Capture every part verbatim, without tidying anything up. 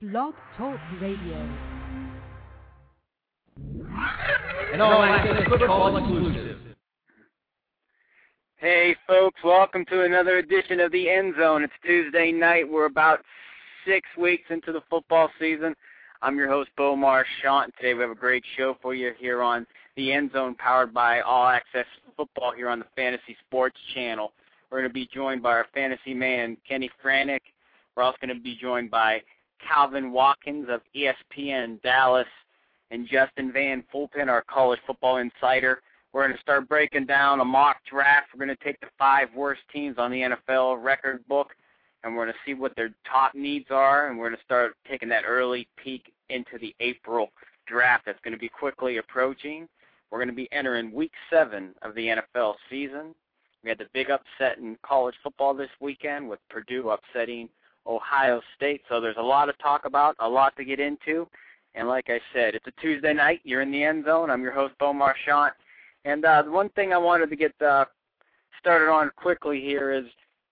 Blog Talk Radio. An all-access football exclusive. Hey, folks, welcome to another edition of The End Zone. It's Tuesday night. We're about six weeks into the football season. I'm your host, Bo Marchant. Today we have a great show for you here on The End Zone, powered by All Access Football here on the Fantasy Sports Channel. We're going to be joined by our fantasy man, Kenny Franek. We're also going to be joined by Calvin Watkins of E S P N Dallas and Justin Van Fulpen, our college football insider. We're going to start breaking down a mock draft. We're going to take the five worst teams on the N F L record book, and we're going to see what their top needs are, and we're going to start taking that early peek into the April draft that's going to be quickly approaching. We're going to be entering week seven of the N F L season. We had the big upset in college football this weekend with Purdue upsetting Ohio State, so there's a lot to talk about, a lot to get into. And like I said, it's a Tuesday night. You're in the End Zone. I'm your host, Bo Marchant. And uh, the one thing I wanted to get uh, started on quickly here is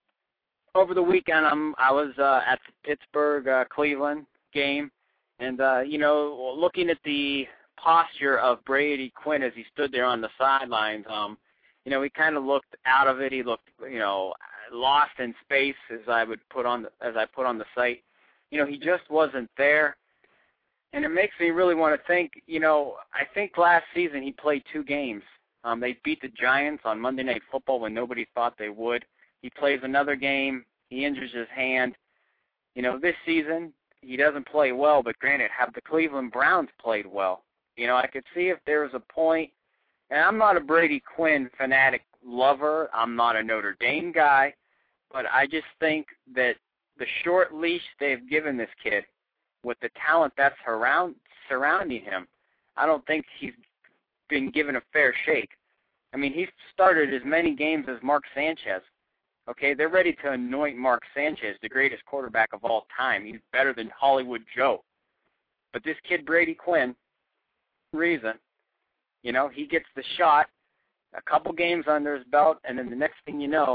over the weekend I'm, I was uh, at the Pittsburgh-Cleveland uh, game, and, uh, you know, looking at the posture of Brady Quinn as he stood there on the sidelines, um, you know, he kind of looked out of it. He looked, you know, lost in space, as I would put on the, as I put on the site. You know, he just wasn't there. And it makes me really want to think, you know, I think last season he played two games. Um, they beat the Giants on Monday Night Football when nobody thought they would. He plays another game. He injures his hand. You know, this season he doesn't play well, but granted, have the Cleveland Browns played well? You know, I could see if there was a point, and I'm not a Brady Quinn fanatic lover. I'm not a Notre Dame guy, but I just think that the short leash they've given this kid with the talent that's around, surrounding him, I don't think he's been given a fair shake. I mean, he's started as many games as Mark Sanchez. Okay, they're ready to anoint Mark Sanchez the greatest quarterback of all time. He's better than Hollywood Joe. But this kid, Brady Quinn, reason, you know, he gets the shot, a couple games under his belt, and then the next thing you know,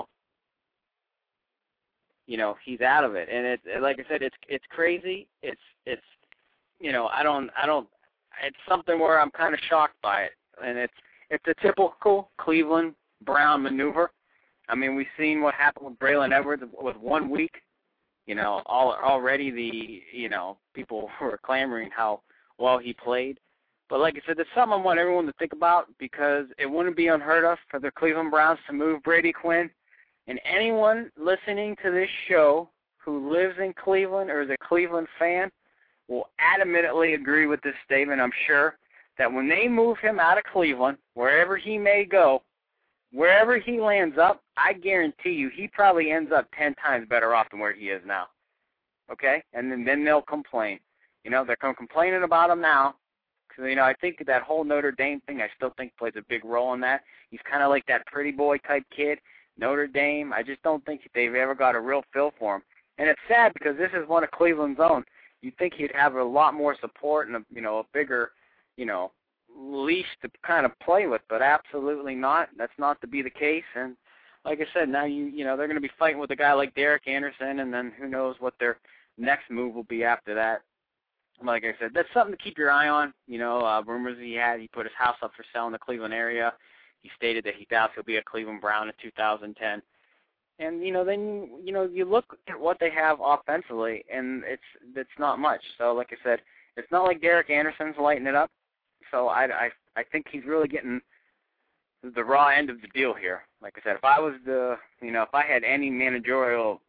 you know, he's out of it. And it, like I said, it's it's crazy. It's it's you know, I don't I don't it's something where I'm kind of shocked by it. And it's it's a typical Cleveland Brown maneuver. I mean, we've seen what happened with Braylon Edwards with one week. You know, all already the you know, people were clamoring how well he played. But like I said, there's something I want everyone to think about, because it wouldn't be unheard of for the Cleveland Browns to move Brady Quinn. And anyone listening to this show who lives in Cleveland or is a Cleveland fan will adamantly agree with this statement, I'm sure, that when they move him out of Cleveland, wherever he may go, wherever he lands up, I guarantee you he probably ends up ten times better off than where he is now. Okay? And then, then they'll complain. You know, they're complaining about him now. Because, you know, I think that whole Notre Dame thing, I still think plays a big role in that. He's kind of like that pretty boy type kid. Notre Dame, I just don't think they've ever got a real feel for him. And it's sad because this is one of Cleveland's own. You'd think he'd have a lot more support and, a, you know, a bigger, you know, leash to kind of play with, but absolutely not. That's not to be the case. And like I said, now, you you know, they're going to be fighting with a guy like Derek Anderson, and then who knows what their next move will be after that. Like I said, that's something to keep your eye on. You know, uh, rumors he had, he put his house up for sale in the Cleveland area. He stated that he doubts he'll be a Cleveland Brown in two thousand ten. And, you know, then, you know, you look at what they have offensively, and it's it's not much. So, like I said, it's not like Derek Anderson's lighting it up. So I, I, I think he's really getting the raw end of the deal here. Like I said, if I was the, you know, if I had any managerial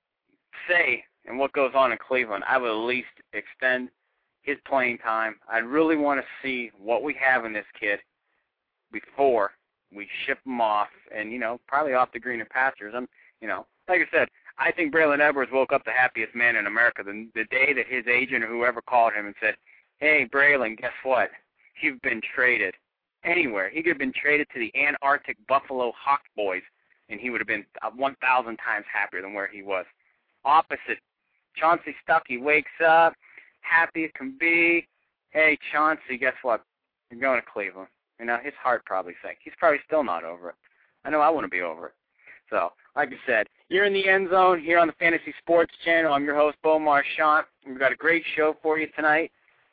say in what goes on in Cleveland, I would at least extend his playing time. I'd really want to see what we have in this kid before we ship him off, and, you know, probably off the greener pastures. I'm, you know, like I said, I think Braylon Edwards woke up the happiest man in America the, the day that his agent or whoever called him and said, hey, Braylon, guess what? You've been traded anywhere. He could have been traded to the Antarctic Buffalo Hawk Boys, and he would have been one thousand times happier than where he was. Opposite, Chauncey Stuckey wakes up, happy as can be. Hey, Chauncey, guess what? You're going to Cleveland. You know, his heart probably sank. He's probably still not over it. I know I wouldn't be over it. So, like I said, you're in the end zone here on the Fantasy Sports Channel. I'm your host, Beau Marchant. We've got a great show for you tonight.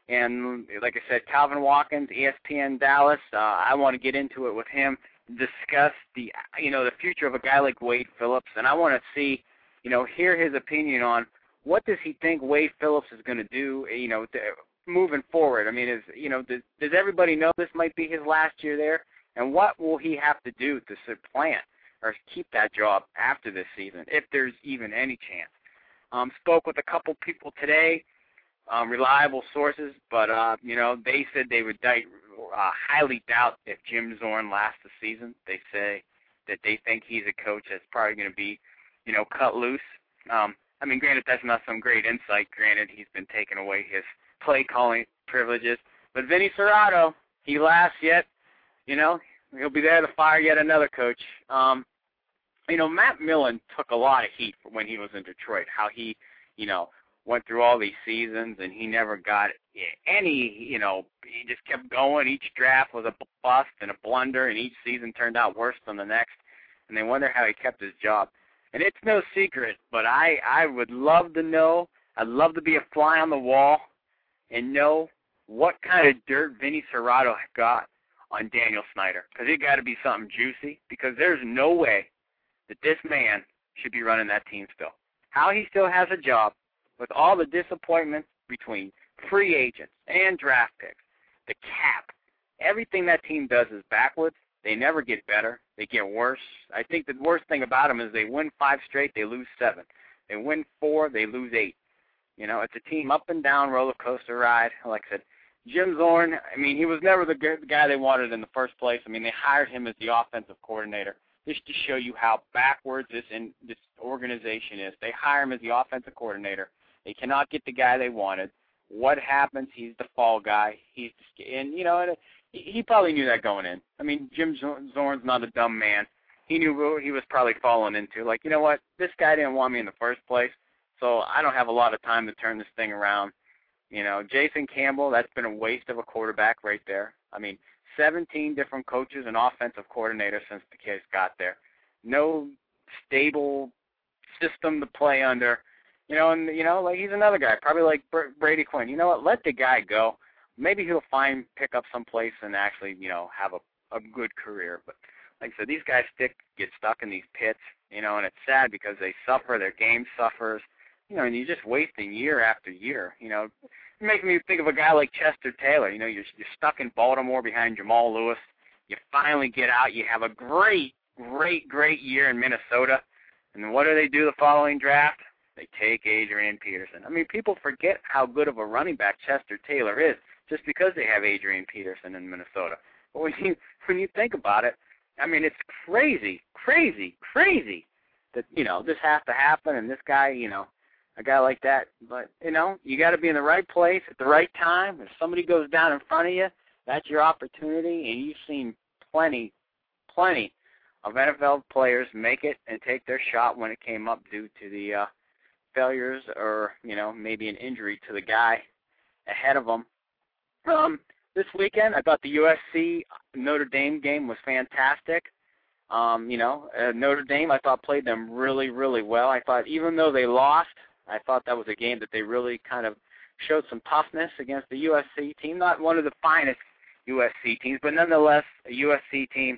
And like I said, Calvin Watkins, E S P N Dallas. Uh, I want to get into it with him, discuss the you know the future of a guy like Wade Phillips, and I want to see, you know, hear his opinion on what does he think Wade Phillips is going to do, you know, to, moving forward. I mean, is you know, does, does everybody know this might be his last year there, and what will he have to do to supplant or keep that job after this season, if there's even any chance? Um, spoke with a couple people today. Um, reliable sources, but, uh, you know, they said they would di- uh, highly doubt if Jim Zorn lasts the season. They say that they think he's a coach that's probably going to be, you know, cut loose. Um, I mean, granted, that's not some great insight. Granted, he's been taking away his play-calling privileges. But Vinny Cerrato, he lasts yet. You know, he'll be there to fire yet another coach. Um, you know, Matt Millen took a lot of heat when he was in Detroit, how he, you know, went through all these seasons, and he never got any, you know, he just kept going. Each draft was a bust and a blunder, and each season turned out worse than the next, and they wonder how he kept his job. And it's no secret, but I, I would love to know, I'd love to be a fly on the wall and know what kind of dirt Vinny Cerrato got on Daniel Snyder, because it got to be something juicy, because there's no way that this man should be running that team still. How he still has a job, with all the disappointments between free agents and draft picks, the cap, everything that team does is backwards. They never get better. They get worse. I think the worst thing about them is they win five straight, they lose seven. They win four, they lose eight. You know, it's a team up and down roller coaster ride. Like I said, Jim Zorn, I mean, he was never the guy they wanted in the first place. I mean, they hired him as the offensive coordinator just to show you how backwards this in, this organization is. They hire him as the offensive coordinator. They cannot get the guy they wanted. What happens? He's the fall guy. He's and you know, and he probably knew that going in. I mean, Jim Zorn's not a dumb man. He knew what he was probably falling into. Like, you know what? This guy didn't want me in the first place, so I don't have a lot of time to turn this thing around. You know, Jason Campbell, that's been a waste of a quarterback right there. I mean, seventeen different coaches and offensive coordinators since the case got there. No stable system to play under. You know, and, you know, like he's another guy, probably like Brady Quinn. You know what? Let the guy go. Maybe he'll find, pick up someplace and actually, you know, have a, a good career. But like I said, these guys stick, get stuck in these pits, you know, and it's sad because they suffer, their game suffers, you know, and you're just wasting year after year. You know, it makes me think of a guy like Chester Taylor. You know, you're, you're stuck in Baltimore behind Jamal Lewis. You finally get out. You have a great, great, great year in Minnesota. And then what do they do the following draft? They take Adrian Peterson. I mean, people forget how good of a running back Chester Taylor is just because they have Adrian Peterson in Minnesota. But when you when you think about it, I mean, it's crazy, crazy, crazy that, you know, this has to happen and this guy, you know, a guy like that. But, you know, you got to be in the right place at the right time. If somebody goes down in front of you, that's your opportunity, and you've seen plenty, plenty of N F L players make it and take their shot when it came up due to the uh, failures or, you know, maybe an injury to the guy ahead of them. Um, this weekend, I thought the U S C Notre Dame game was fantastic. Um, you know, uh, Notre Dame, I thought, played them really, really well. I thought even though they lost, I thought that was a game that they really kind of showed some toughness against the U S C team. Not one of the finest U S C teams, but nonetheless a U S C team.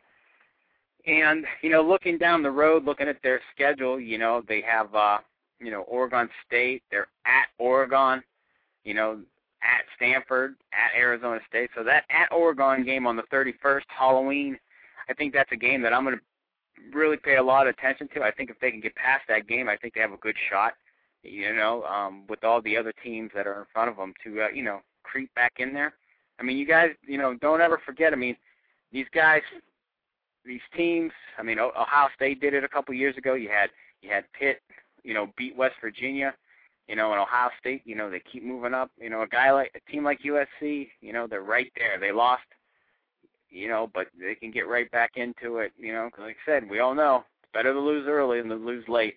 And, you know, looking down the road, looking at their schedule, you know, they have, uh, you know, Oregon State. They're at Oregon, you know, at Stanford, at Arizona State. So that at Oregon game on the thirty-first, Halloween, I think that's a game that I'm going to really pay a lot of attention to. I think if they can get past that game, I think they have a good shot, you know, um, with all the other teams that are in front of them to, uh, you know, creep back in there. I mean, you guys, you know, don't ever forget, I mean, these guys, these teams, I mean, Ohio State did it a couple years ago. You had you had Pitt, you know, beat West Virginia, you know, and Ohio State, you know, they keep moving up. You know, a guy like a team like U S C, you know, they're right there. They lost, you know, but they can get right back into it, you know, 'cause like I said, we all know it's better to lose early than to lose late.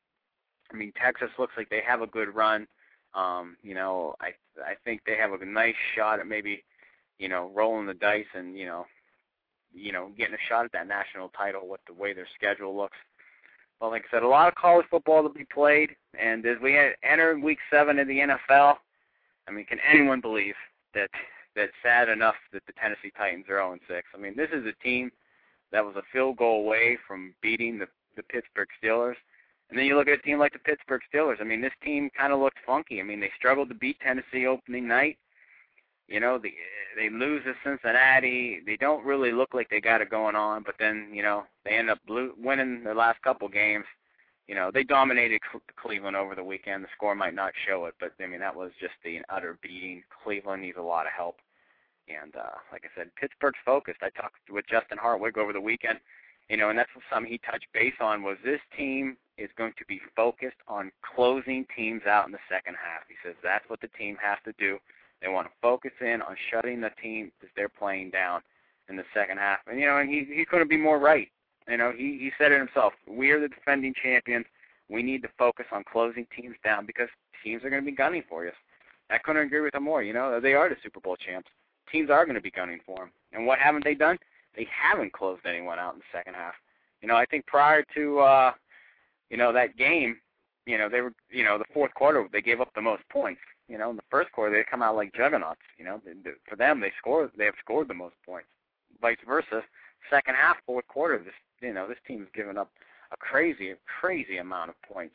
I mean, Texas looks like they have a good run. Um, you know, I I think they have a nice shot at maybe, you know, rolling the dice and, you know, you know, getting a shot at that national title with the way their schedule looks. But like I said, a lot of college football to be played, and as we enter week seven of the N F L, I mean, can anyone believe that that's sad enough that the Tennessee Titans are oh and six? I mean, this is a team that was a field goal away from beating the, the Pittsburgh Steelers. And then you look at a team like the Pittsburgh Steelers. I mean, this team kind of looked funky. I mean, they struggled to beat Tennessee opening night. You know, they, they lose to Cincinnati. They don't really look like they got it going on, but then, you know, they end up blue, winning their last couple games. You know, they dominated Cleveland over the weekend. The score might not show it, but, I mean, that was just the utter beating. Cleveland needs a lot of help. And uh, like I said, Pittsburgh's focused. I talked with Justin Hartwig over the weekend, you know, and that's something he touched base on was this team is going to be focused on closing teams out in the second half. He says that's what the team has to do. They want to focus in on shutting the team that they're playing down in the second half. And, you know, and he, he couldn't be more right. You know, he, he said it himself. We are the defending champions. We need to focus on closing teams down because teams are going to be gunning for you. I couldn't agree with him more. You know, they are the Super Bowl champs. Teams are going to be gunning for them. And what haven't they done? They haven't closed anyone out in the second half. You know, I think prior to, uh, you know, that game, you know, they were, you know, the fourth quarter, they gave up the most points. You know, in the first quarter, they come out like juggernauts. You know, for them, they score, they have scored the most points. Vice versa, second half, fourth quarter, this, you know, this team's given up a crazy, crazy amount of points.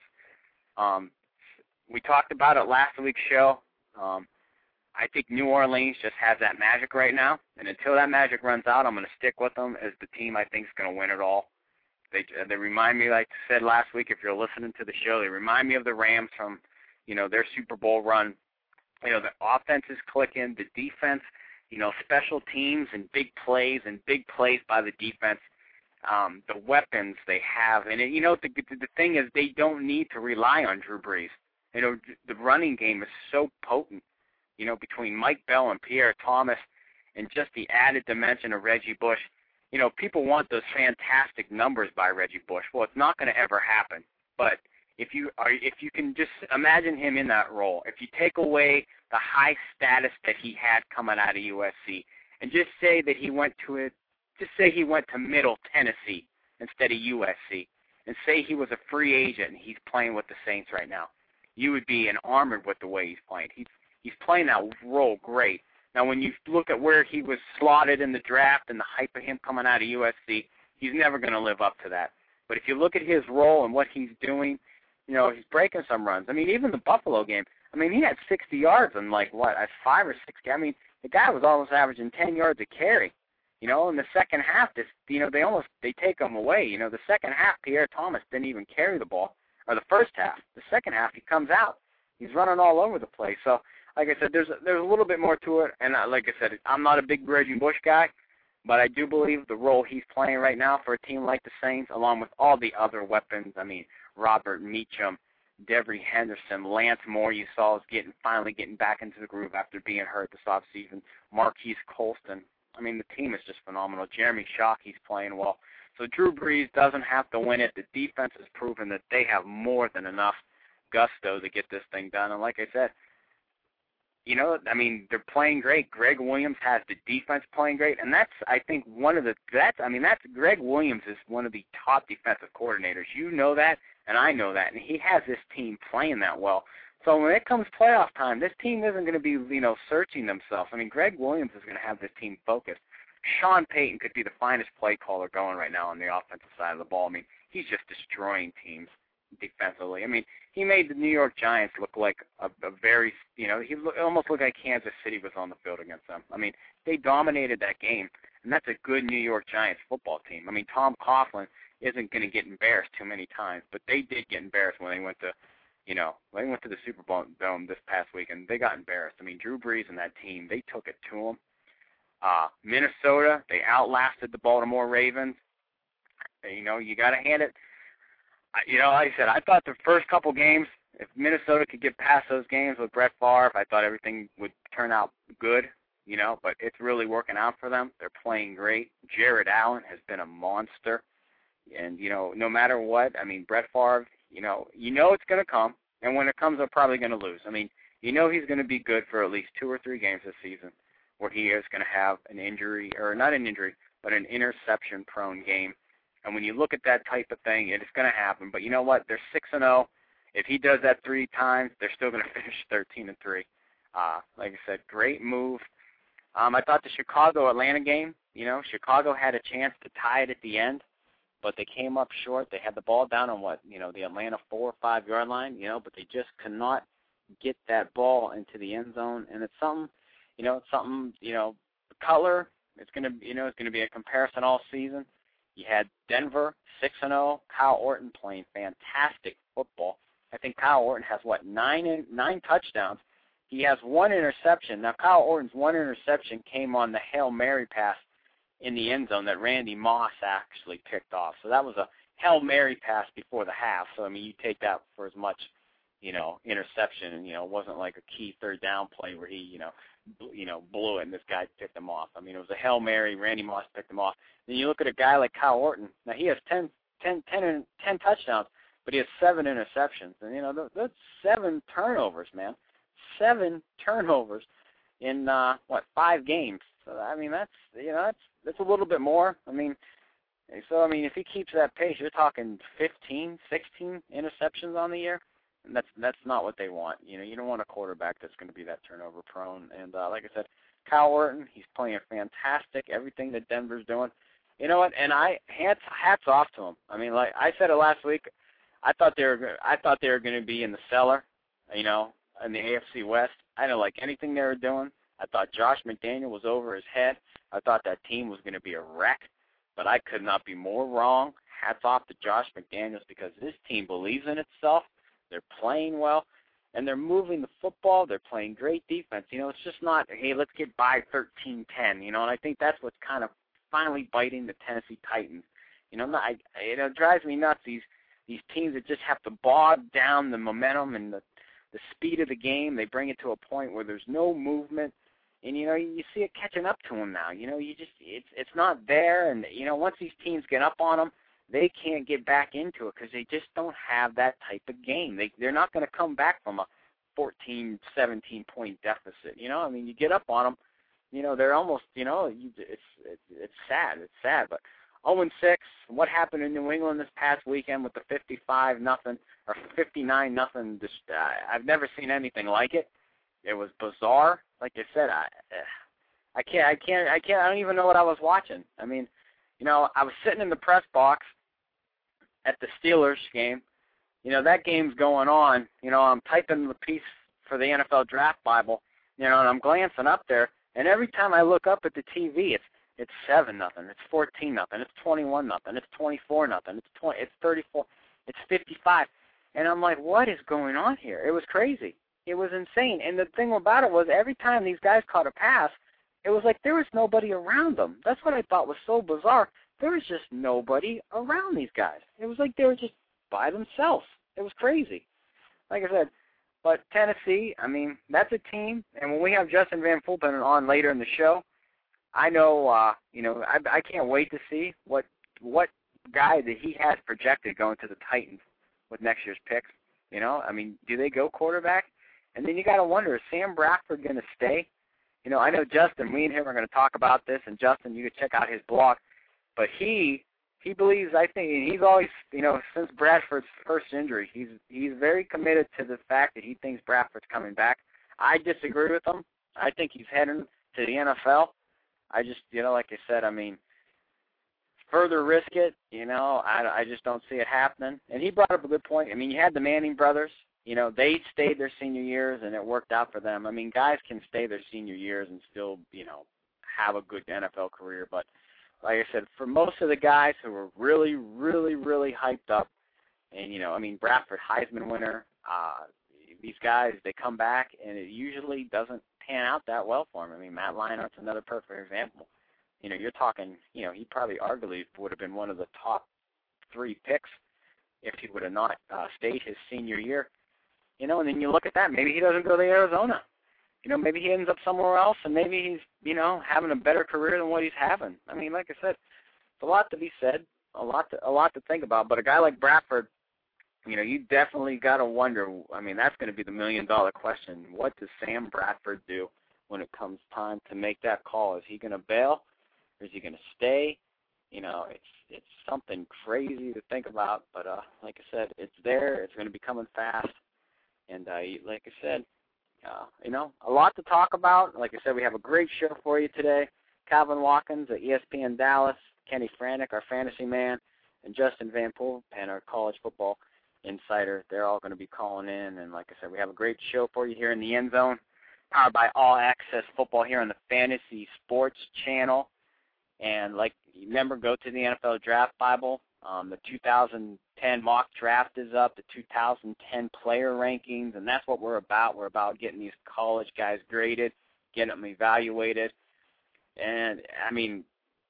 Um, we talked about it last week's show. Um, I think New Orleans just has that magic right now, and until that magic runs out, I'm going to stick with them as the team I think is going to win it all. They they remind me, like I said last week, if you're listening to the show, they remind me of the Rams from, you know, their Super Bowl run. You know, the offense is clicking, the defense, you know, special teams and big plays and big plays by the defense, um, the weapons they have. And, it, you know, the, the thing is they don't need to rely on Drew Brees. You know, the running game is so potent, you know, between Mike Bell and Pierre Thomas and just the added dimension of Reggie Bush. You know, people want those fantastic numbers by Reggie Bush. Well, it's not going to ever happen. But if you are, if you can just imagine him in that role, if you take away the high status that he had coming out of U S C, and just say that he went to it, just say he went to Middle Tennessee instead of U S C, and say he was a free agent and he's playing with the Saints right now, you would be enamored with the way he's playing. He's he's playing that role great. Now, when you look at where he was slotted in the draft and the hype of him coming out of U S C, he's never going to live up to that. But if you look at his role and what he's doing, you know, he's breaking some runs. I mean, even the Buffalo game, I mean, he had sixty yards in, like, what, five or six I mean, the guy was almost averaging ten yards a carry. You know, in the second half, this, you know, they almost, they take him away. You know, the second half, Pierre Thomas didn't even carry the ball, or the first half. The second half, he comes out. He's running all over the place. So, like I said, there's a, there's a little bit more to it, and uh, like I said, I'm not a big Reggie Bush guy, but I do believe the role he's playing right now for a team like the Saints, along with all the other weapons, I mean, Robert Meacham, Devery Henderson, Lance Moore, you saw is getting finally getting back into the groove after being hurt this offseason, Marquise Colston. I mean, the team is just phenomenal. Jeremy Shockey's playing well. So Drew Brees doesn't have to win it. The defense has proven that they have more than enough gusto to get this thing done, and like I said, you know, I mean, they're playing great. Greg Williams has the defense playing great, and that's, I think, one of the, that's, I mean, that's, Greg Williams is one of the top defensive coordinators. You know that, and I know that, and he has this team playing that well. So when it comes playoff time, this team isn't going to be, you know, searching themselves. I mean, Greg Williams is going to have this team focused. Sean Payton could be the finest play caller going right now on the offensive side of the ball. I mean, he's just destroying teams defensively. I mean, he made the New York Giants look like a, a very, you know, he look, almost looked like Kansas City was on the field against them. I mean, they dominated that game, and that's a good New York Giants football team. I mean, Tom Coughlin isn't going to get embarrassed too many times, but they did get embarrassed when they went to, you know, when they went to the Super Bowl Dome this past week, and they got embarrassed. I mean, Drew Brees and that team, they took it to them. Uh, Minnesota, they outlasted the Baltimore Ravens. You know, you got to hand it. You know, like I said, I thought the first couple games, if Minnesota could get past those games with Brett Favre, I thought everything would turn out good, you know, but it's really working out for them. They're playing great. Jared Allen has been a monster. And, you know, no matter what, I mean, Brett Favre, you know, you know it's going to come, and when it comes, they're probably going to lose. I mean, you know he's going to be good for at least two or three games this season where he is going to have an injury, or not an injury, but an interception-prone game. And when you look at that type of thing, it's going to happen. But you know what? They're six and zero. If he does that three times, they're still going to finish thirteen and three. Uh, like I said, great move. Um, I thought the Chicago-Atlanta game, you know, Chicago had a chance to tie it at the end, but they came up short. They had the ball down on what, you know, the Atlanta four or five yard line, you know, but they just cannot get that ball into the end zone. And it's something, you know, it's something, you know, color. It's going to, you know, it's going to be a comparison all season. You had Denver six and zero, Kyle Orton playing fantastic football. I think Kyle Orton has what nine in, nine touchdowns. He has one interception. Now, Kyle Orton's one interception came on the Hail Mary pass in the end zone that Randy Moss actually picked off. So that was a Hail Mary pass before the half. So, I mean, you take that for as much, you know, interception. You know, it wasn't like a key third down play where he, you know, bl- you know, blew it and this guy picked him off. I mean, it was a Hail Mary. Randy Moss picked him off. Then you look at a guy like Kyle Orton. Now, he has ten, ten, ten, ten touchdowns, but he has seven interceptions. And, you know, that's seven turnovers, man. Seven turnovers in, uh, what, five games. So, I mean, that's, you know, that's that's a little bit more. I mean, so, I mean, if he keeps that pace, you're talking fifteen, sixteen interceptions on the year. And that's that's not what they want. You know, you don't want a quarterback that's going to be that turnover prone. And uh, like I said, Kyle Orton, he's playing fantastic. Everything that Denver's doing. You know what? And I hats hats off to him. I mean, like I said it last week, I thought they were I thought they were going to be in the cellar. You know, in the A F C West. I didn't like anything they were doing. I thought Josh McDaniel was over his head. I thought that team was going to be a wreck, but I could not be more wrong. Hats off to Josh McDaniels because this team believes in itself. They're playing well, and they're moving the football. They're playing great defense. You know, it's just not, hey, let's get by thirteen ten, you know, and I think that's what's kind of finally biting the Tennessee Titans. You know, I, you know, it drives me nuts, these, these teams that just have to bog down the momentum and the the speed of the game. They bring it to a point where there's no movement, and you know you see it catching up to them now. You know, you just it's it's not there, and you know once these teams get up on them, they can't get back into it because they just don't have that type of game. They they're not going to come back from a fourteen, seventeen point deficit. You know, I mean, you get up on them, you know, they're almost, you know, you, it's it's it's sad, it's sad, but oh and six. What happened in New England this past weekend with the fifty-five nothing or fifty-nine nothing? Just uh, I've never seen anything like it. It was bizarre. Like I said, I I can't I can't I can't I don't even know what I was watching. I mean, you know, I was sitting in the press box at the Steelers game. You know, that game's going on. You know, I'm typing the piece for the N F L Draft Bible. You know, and I'm glancing up there, and every time I look up at the T V, it's It's seven nothing. It's fourteen nothing. It's twenty-one nothing. It's twenty-four nothing. It's twenty. It's thirty-four. It's fifty-five. And I'm like, what is going on here? It was crazy. It was insane. And the thing about it was, every time these guys caught a pass, it was like there was nobody around them. That's what I thought was so bizarre. There was just nobody around these guys. It was like they were just by themselves. It was crazy. Like I said, but Tennessee, I mean, that's a team. And when we have Justin Van Fulpen on later in the show, I know, uh, you know, I, I can't wait to see what what guy that he has projected going to the Titans with next year's picks. You know, I mean, do they go quarterback? And then you got to wonder, is Sam Bradford going to stay? You know, I know Justin, we and him are going to talk about this, and Justin, you can check out his blog. But he he believes, I think, and he's always, you know, since Bradford's first injury, he's he's very committed to the fact that he thinks Bradford's coming back. I disagree with him. I think he's heading to the N F L. I just, you know, like I said, I mean, further risk it, you know, I, I just don't see it happening. And he brought up a good point. I mean, you had the Manning brothers. You know, they stayed their senior years, and it worked out for them. I mean, guys can stay their senior years and still, you know, have a good N F L career. But like I said, for most of the guys who were really, really, really hyped up, and, you know, I mean, Bradford, Heisman winner, uh, these guys, they come back, and it usually doesn't pan out that well for him. I mean, Matt Leinart's another perfect example. You know, you're talking, you know, he probably arguably would have been one of the top three picks if he would have not uh, stayed his senior year. You know, and then you look at that. Maybe he doesn't go to Arizona. You know, maybe he ends up somewhere else, and maybe he's, you know, having a better career than what he's having. I mean, like I said, it's a lot to be said, a lot to, a lot to think about. But a guy like Bradford, you know, you definitely got to wonder. I mean, that's going to be the million-dollar question. What does Sam Bradford do when it comes time to make that call? Is he going to bail, or is he going to stay? You know, it's it's something crazy to think about, but uh, like I said, it's there. It's going to be coming fast, and uh, like I said, uh, you know, a lot to talk about. Like I said, we have a great show for you today. Calvin Watkins at E S P N Dallas, Kenny Franek, our fantasy man, and Justin Van Poelpen, our college football insider. They're all going to be calling in, and like I said, we have a great show for you here in the End Zone, powered by All Access Football here on the Fantasy Sports Channel. And like, remember, go to the N F L Draft Bible. Um, the two thousand ten mock draft is up, the two thousand ten player rankings, and that's what we're about. We're about getting these college guys graded, getting them evaluated. And, I mean,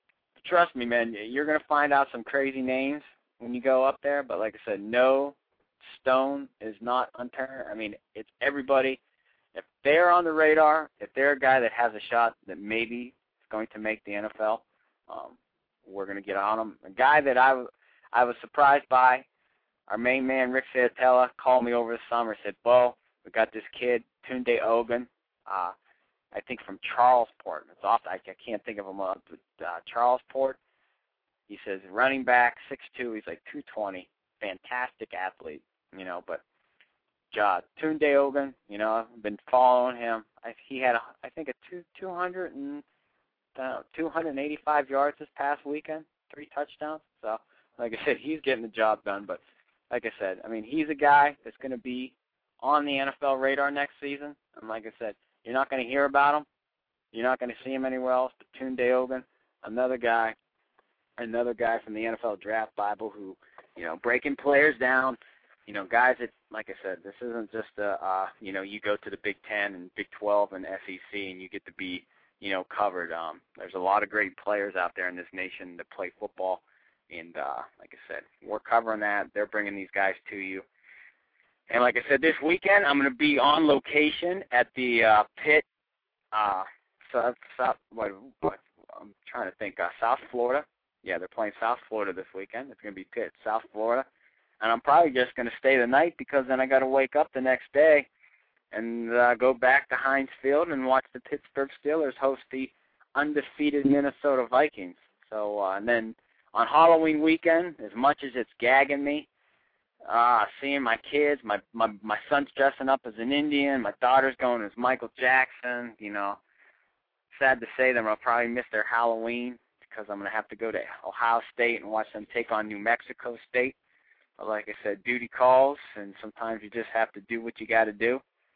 trust me, man, you're going to find out some crazy names when you go up there. But like I said, no stone is not unturned. I mean, it's everybody. If they're on the radar, if they're a guy that has a shot that maybe is going to make the N F L, um, we're going to get on them. A guy that I, w- I was surprised by, our main man, Rick Satella, called me over the summer, said, Bo, we got this kid, Tunde Ogun, uh, I think from Charlesport. It's off. I, I can't think of him up, but uh, Charlesport. He says running back, six two. He's like two twenty. Fantastic athlete, you know. But uh, Tunde Ogun, you know, I've been following him. I, he had, a, I think, a two two hundred and uh, two hundred eighty-five yards this past weekend, three touchdowns. So, like I said, he's getting the job done. But like I said, I mean, he's a guy that's going to be on the N F L radar next season. And like I said, you're not going to hear about him. You're not going to see him anywhere else. But Tunde Ogun, another guy, another guy from the N F L Draft Bible who, you know, breaking players down. You know, guys that, like I said, this isn't just a, uh, you know, you go to the Big Ten and Big twelve and S E C and you get to be, you know, covered. Um, there's a lot of great players out there in this nation that play football. And uh, like I said, we're covering that. They're bringing these guys to you. And like I said, this weekend I'm going to be on location at the uh, Pitt, uh, South, South, what, what, I'm trying to think, uh, South Florida. Yeah, they're playing South Florida this weekend. It's going to be Pitt, South Florida. And I'm probably just going to stay the night because then I got to wake up the next day and uh, go back to Heinz Field and watch the Pittsburgh Steelers host the undefeated Minnesota Vikings. So, uh, and then on Halloween weekend, as much as it's gagging me, Uh, seeing my kids, my, my my son's dressing up as an Indian, my daughter's going as Michael Jackson, you know. Sad to say them, I'll probably miss their Halloween because I'm going to have to go to Ohio State and watch them take on New Mexico State. But like I said, duty calls, and sometimes you just have to do what you got to do.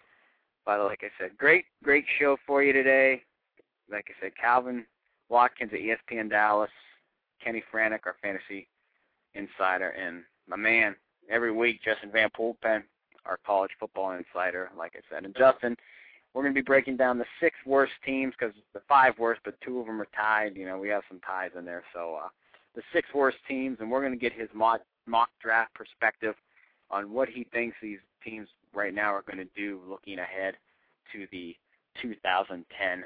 But like I said, great, great show for you today. Like I said, Calvin Watkins at E S P N Dallas, Kenny Franek, our fantasy insider, and my man, every week, Justin Van Poelpen, our college football insider, like I said. And Justin, we're going to be breaking down the six worst teams because the five worst, but two of them are tied. You know, we have some ties in there. So uh, the six worst teams, and we're going to get his mock, mock draft perspective on what he thinks these teams right now are going to do looking ahead to the two thousand ten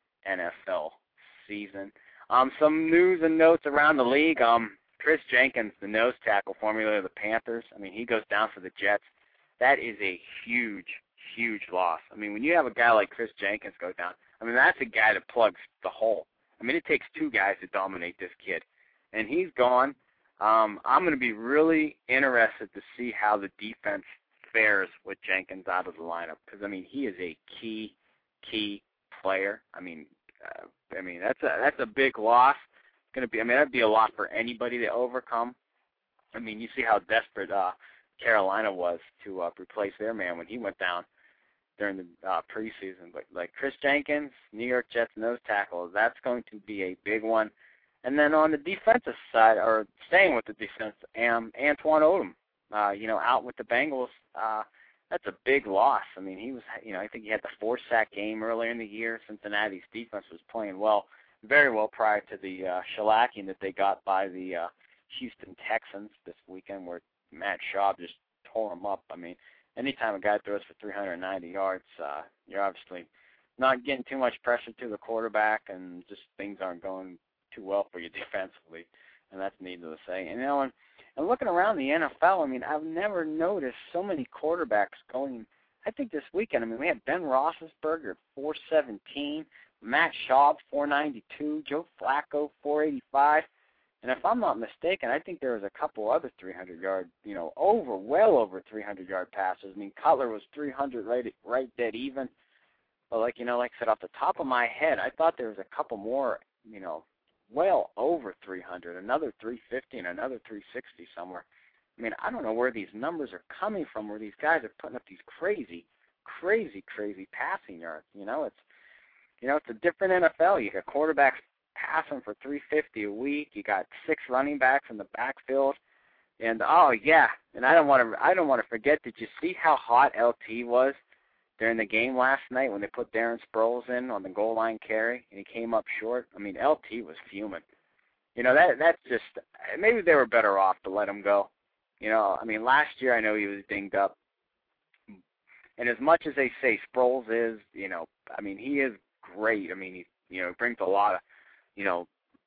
N F L season. Um, some news and notes around the league. Um, Chris Jenkins, the nose tackle, formerly of the Panthers, I mean, he goes down for the Jets. That is a huge, huge loss. I mean, when you have a guy like Chris Jenkins go down, I mean, that's a guy that plugs the hole. I mean, it takes two guys to dominate this kid. And he's gone. Um, I'm going to be really interested to see how the defense fares with Jenkins out of the lineup because, I mean, he is a key, key player. I mean, uh, I mean that's a, that's a big loss. Going to be, I mean, that'd be a lot for anybody to overcome. I mean, you see how desperate uh, Carolina was to uh, replace their man when he went down during the uh, preseason. But like Chris Jenkins, New York Jets nose tackle, that's going to be a big one. And then on the defensive side, or staying with the defense, um, Antoine Odom, uh, you know, out with the Bengals. Uh, that's a big loss. I mean, he was, you know, I think he had the four sack game earlier in the year. Cincinnati's defense was playing well. Very well prior to the uh, shellacking that they got by the uh, Houston Texans this weekend where Matt Schaub just tore them up. I mean, anytime a guy throws for three hundred ninety yards, uh, you're obviously not getting too much pressure to the quarterback and just things aren't going too well for you defensively, and that's needless to say. And, you know, and, and looking around the N F L, I mean, I've never noticed so many quarterbacks going. I think this weekend, I mean, we had Ben Roethlisberger at four seventeen, Matt Schaub, four ninety-two, Joe Flacco, four eighty-five. And if I'm not mistaken, I think there was a couple other three hundred yard, you know, over, well over three hundred yard passes. I mean, Cutler was three hundred right, right dead even. But like, you know, like I said, off the top of my head, I thought there was a couple more, you know, well over three hundred, another three fifty and another three sixty somewhere. I mean, I don't know where these numbers are coming from, where these guys are putting up these crazy, crazy, crazy passing yards. You know, it's, you know, it's a different N F L. You got quarterbacks passing for three fifty a week. You got six running backs in the backfield, and oh yeah, and I don't want to I don't want to forget. Did you see how hot L T was during the game last night when they put Darren Sproles in on the goal line carry and he came up short? I mean, L T was fuming. You know, that that's just, maybe they were better off to let him go. You know, I mean, last year I know he was dinged up, and as much as they say Sproles is, you know, I mean, he is great. I mean, he you know brings a lot of, you know,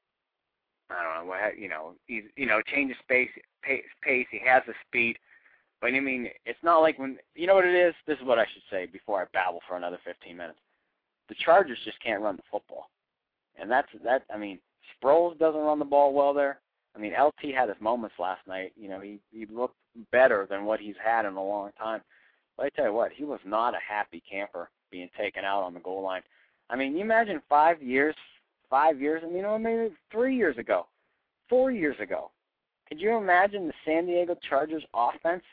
I don't know what, you know, he's, you know, changes pace, pace, pace. He has the speed, but I mean, it's not like when, you know what it is? This is what I should say before I babble for another fifteen minutes. The Chargers just can't run the football, and that's that. I mean, Sproles doesn't run the ball well there. I mean, L T had his moments last night. You know, he he looked better than what he's had in a long time. But I tell you what, he was not a happy camper being taken out on the goal line. I mean, you imagine five years. Five years, I mean, or maybe three years ago, four years ago. Could you imagine the San Diego Chargers offense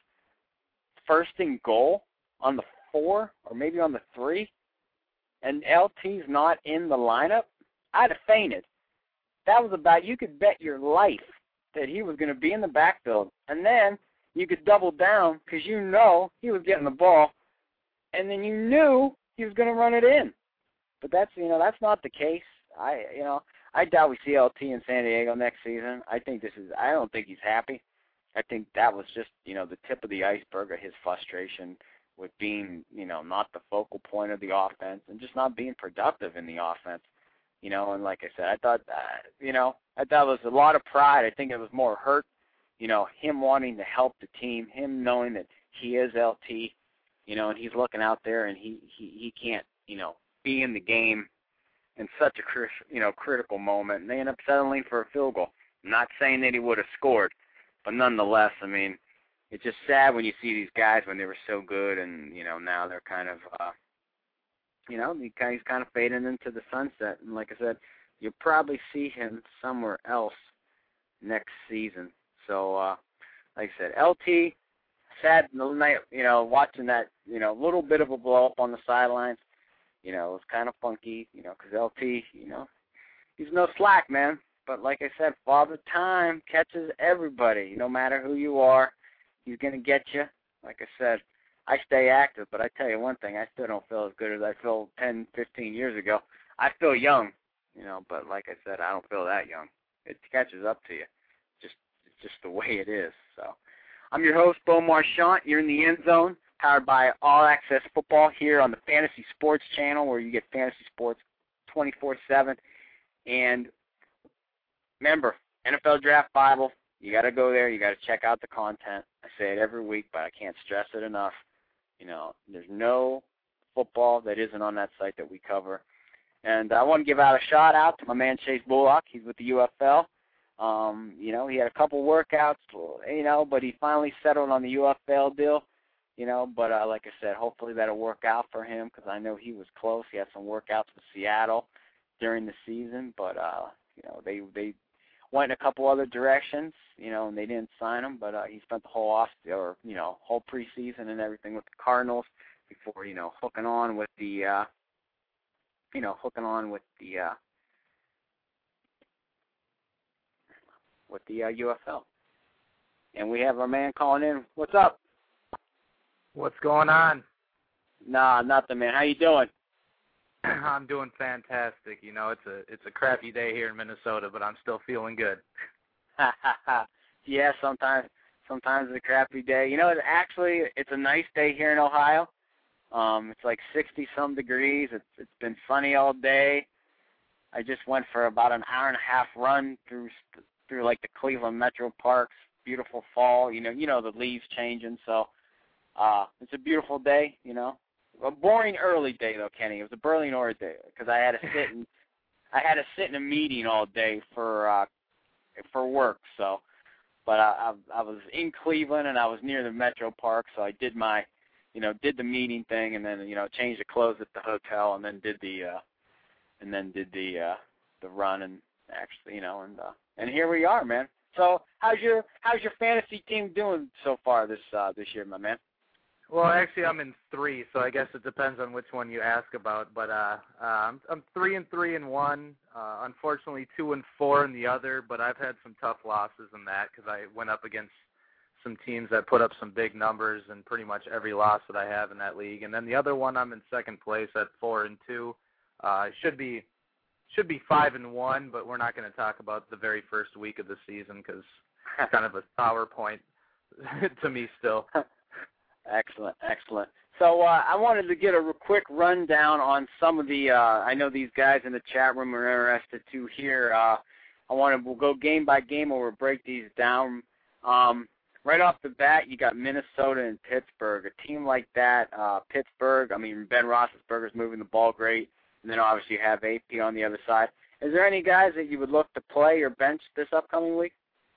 first and goal on the four or maybe on the three, and L T's not in the lineup? I'd have fainted. That was about, you could bet your life that he was going to be in the backfield, and then you could double down because you know he was getting the ball, and then you knew he was going to run it in. But that's, you know, that's not the case. I, you know, I doubt we see L T in San Diego next season. I think this is, I don't think he's happy. I think that was just, you know, the tip of the iceberg of his frustration with being, you know, not the focal point of the offense and just not being productive in the offense. You know, and like I said, I thought, uh, you know, I thought it was a lot of pride. I think it was more hurt, you know, him wanting to help the team, him knowing that he is L T, you know, and he's looking out there and he, he, he can't, you know, be in the game in such a, you know, critical moment, and they end up settling for a field goal. I'm not saying that he would have scored, but nonetheless, I mean, it's just sad when you see these guys when they were so good, and you know now they're kind of, uh, you know, he's kind of fading into the sunset. And like I said, you'll probably see him somewhere else next season. So, uh, like I said, L T, sad night, you know, watching that, you know, little bit of a blow up on the sidelines. You know, it was kind of funky, you know, because L T, you know, he's no slack, man. But like I said, Father Time catches everybody. No matter who you are, he's going to get you. Like I said, I stay active, but I tell you one thing, I still don't feel as good as I felt ten, fifteen years ago. I feel young, you know, but like I said, I don't feel that young. It catches up to you. Just, it's just the way it is. So I'm your host, Beau Marchant. You're in the End Zone, powered by All Access Football here on the Fantasy Sports Channel, where you get fantasy sports twenty-four seven. And remember, N F L Draft Bible, you got to go there. You got to check out the content. I say it every week, but I can't stress it enough. You know, there's no football that isn't on that site that we cover. And I want to give out a shout out to my man Chase Bullock. He's with the U F L. Um, you know, he had a couple workouts, you know, but he finally settled on the U F L deal. You know, but uh, like I said, hopefully that'll work out for him because I know he was close. He had some workouts with Seattle during the season, but uh, you know, they they went in a couple other directions, you know, and they didn't sign him. But uh, he spent the whole off or you know whole preseason and everything with the Cardinals before you know hooking on with the uh, you know hooking on with the uh, with the uh, U F L. And we have our man calling in. What's up? What's going on? Nah, nothing, man. How you doing? I'm doing fantastic. You know, it's a it's a crappy day here in Minnesota, but I'm still feeling good. Yeah, sometimes sometimes it's a crappy day. You know, it actually it's a nice day here in Ohio. Um, it's like sixty some degrees. It's it's been sunny all day. I just went for about an hour and a half run through through like the Cleveland Metro Parks. Beautiful fall. You know, you know the leaves changing, so. Uh, it's a beautiful day, you know. A boring early day though, Kenny. It was a boring early day because I had to sit and I had to sit in a meeting all day for uh, for work. So, but I, I I was in Cleveland and I was near the Metro Park, so I did my, you know, did the meeting thing and then you know changed the clothes at the hotel and then did the, uh, and then did the uh, the run and actually you know and uh, and here we are, man. So how's your how's your fantasy team doing so far this uh, this year, my man? Well, actually, I'm in three, so I guess it depends on which one you ask about. But uh, uh, I'm, I'm three and three in one. Uh, unfortunately, two and four in the other. But I've had some tough losses in that because I went up against some teams that put up some big numbers in pretty much every loss that I have in that league. And then the other one, I'm in second place at four and two. Uh, should be should be five and one, but we're not going to talk about the very first week of the season because it's kind of a sour point to me still. Excellent, excellent. So uh, I wanted to get a quick rundown on some of the, uh, I know these guys in the chat room are interested to hear. Uh, I want to, we'll go game by game or we'll break these down. Um, right off the bat, you got Minnesota and Pittsburgh. A team like that, uh, Pittsburgh, I mean, Ben Roethlisberger's moving the ball great, and then obviously you have A P on the other side. Is there any guys that you would look to play or bench this upcoming week?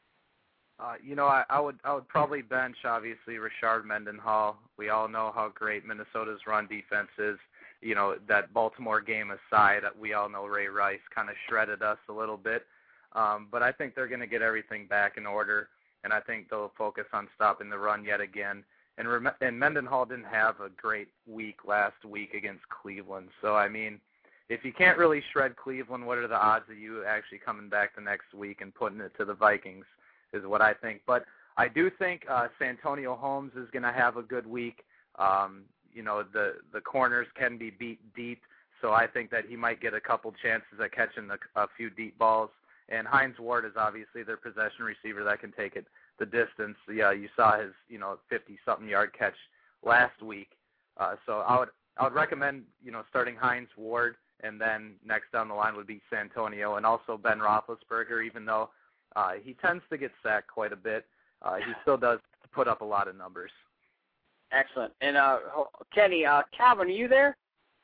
Uh, you know, I, I would I would probably bench, obviously, Rashard Mendenhall. We all know how great Minnesota's run defense is. You know, that Baltimore game aside, we all know Ray Rice kind of shredded us a little bit. Um, but I think they're going to get everything back in order, and I think they'll focus on stopping the run yet again. And, rem- and Mendenhall didn't have a great week last week against Cleveland. So, I mean, if you can't really shred Cleveland, what are the odds of you actually coming back the next week and putting it to the Vikings is what I think. But I do think uh, Santonio Holmes is going to have a good week. Um, you know, the, the corners can be beat deep, so I think that he might get a couple chances at catching a, a few deep balls. And Hines Ward is obviously their possession receiver that can take it the distance. Yeah, you saw his, you know, fifty-something yard catch last week. Uh, so I would I would recommend, you know, starting Hines Ward, and then next down the line would be Santonio, and also Ben Roethlisberger, even though uh, he tends to get sacked quite a bit. Uh, he still does put up a lot of numbers. Excellent. And uh, Kenny, uh, Calvin, are you there?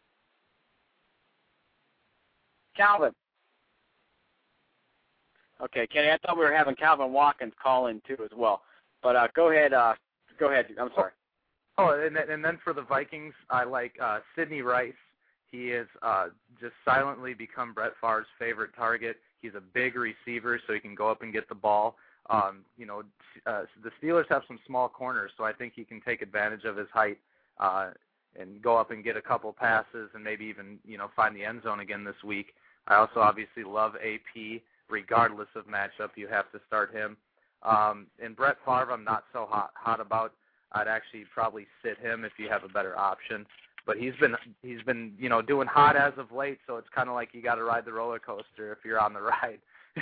Calvin. Okay, Kenny, I thought we were having Calvin Watkins call in too as well. But uh, go ahead. Uh, go ahead. I'm sorry. Oh, and then, and then for the Vikings, I like uh, Sidney Rice. He has uh, just silently become Brett Favre's favorite target. He's a big receiver, so he can go up and get the ball. Um, you know, uh, the Steelers have some small corners, so I think he can take advantage of his height uh, and go up and get a couple passes and maybe even, you know, find the end zone again this week. I also obviously love A P. Regardless of matchup, you have to start him. Um, and Brett Favre, I'm not so hot, hot about. I'd actually probably sit him if you have a better option. But he's been he's been you know doing hot as of late, so it's kind of like you got to ride the roller coaster if you're on the ride.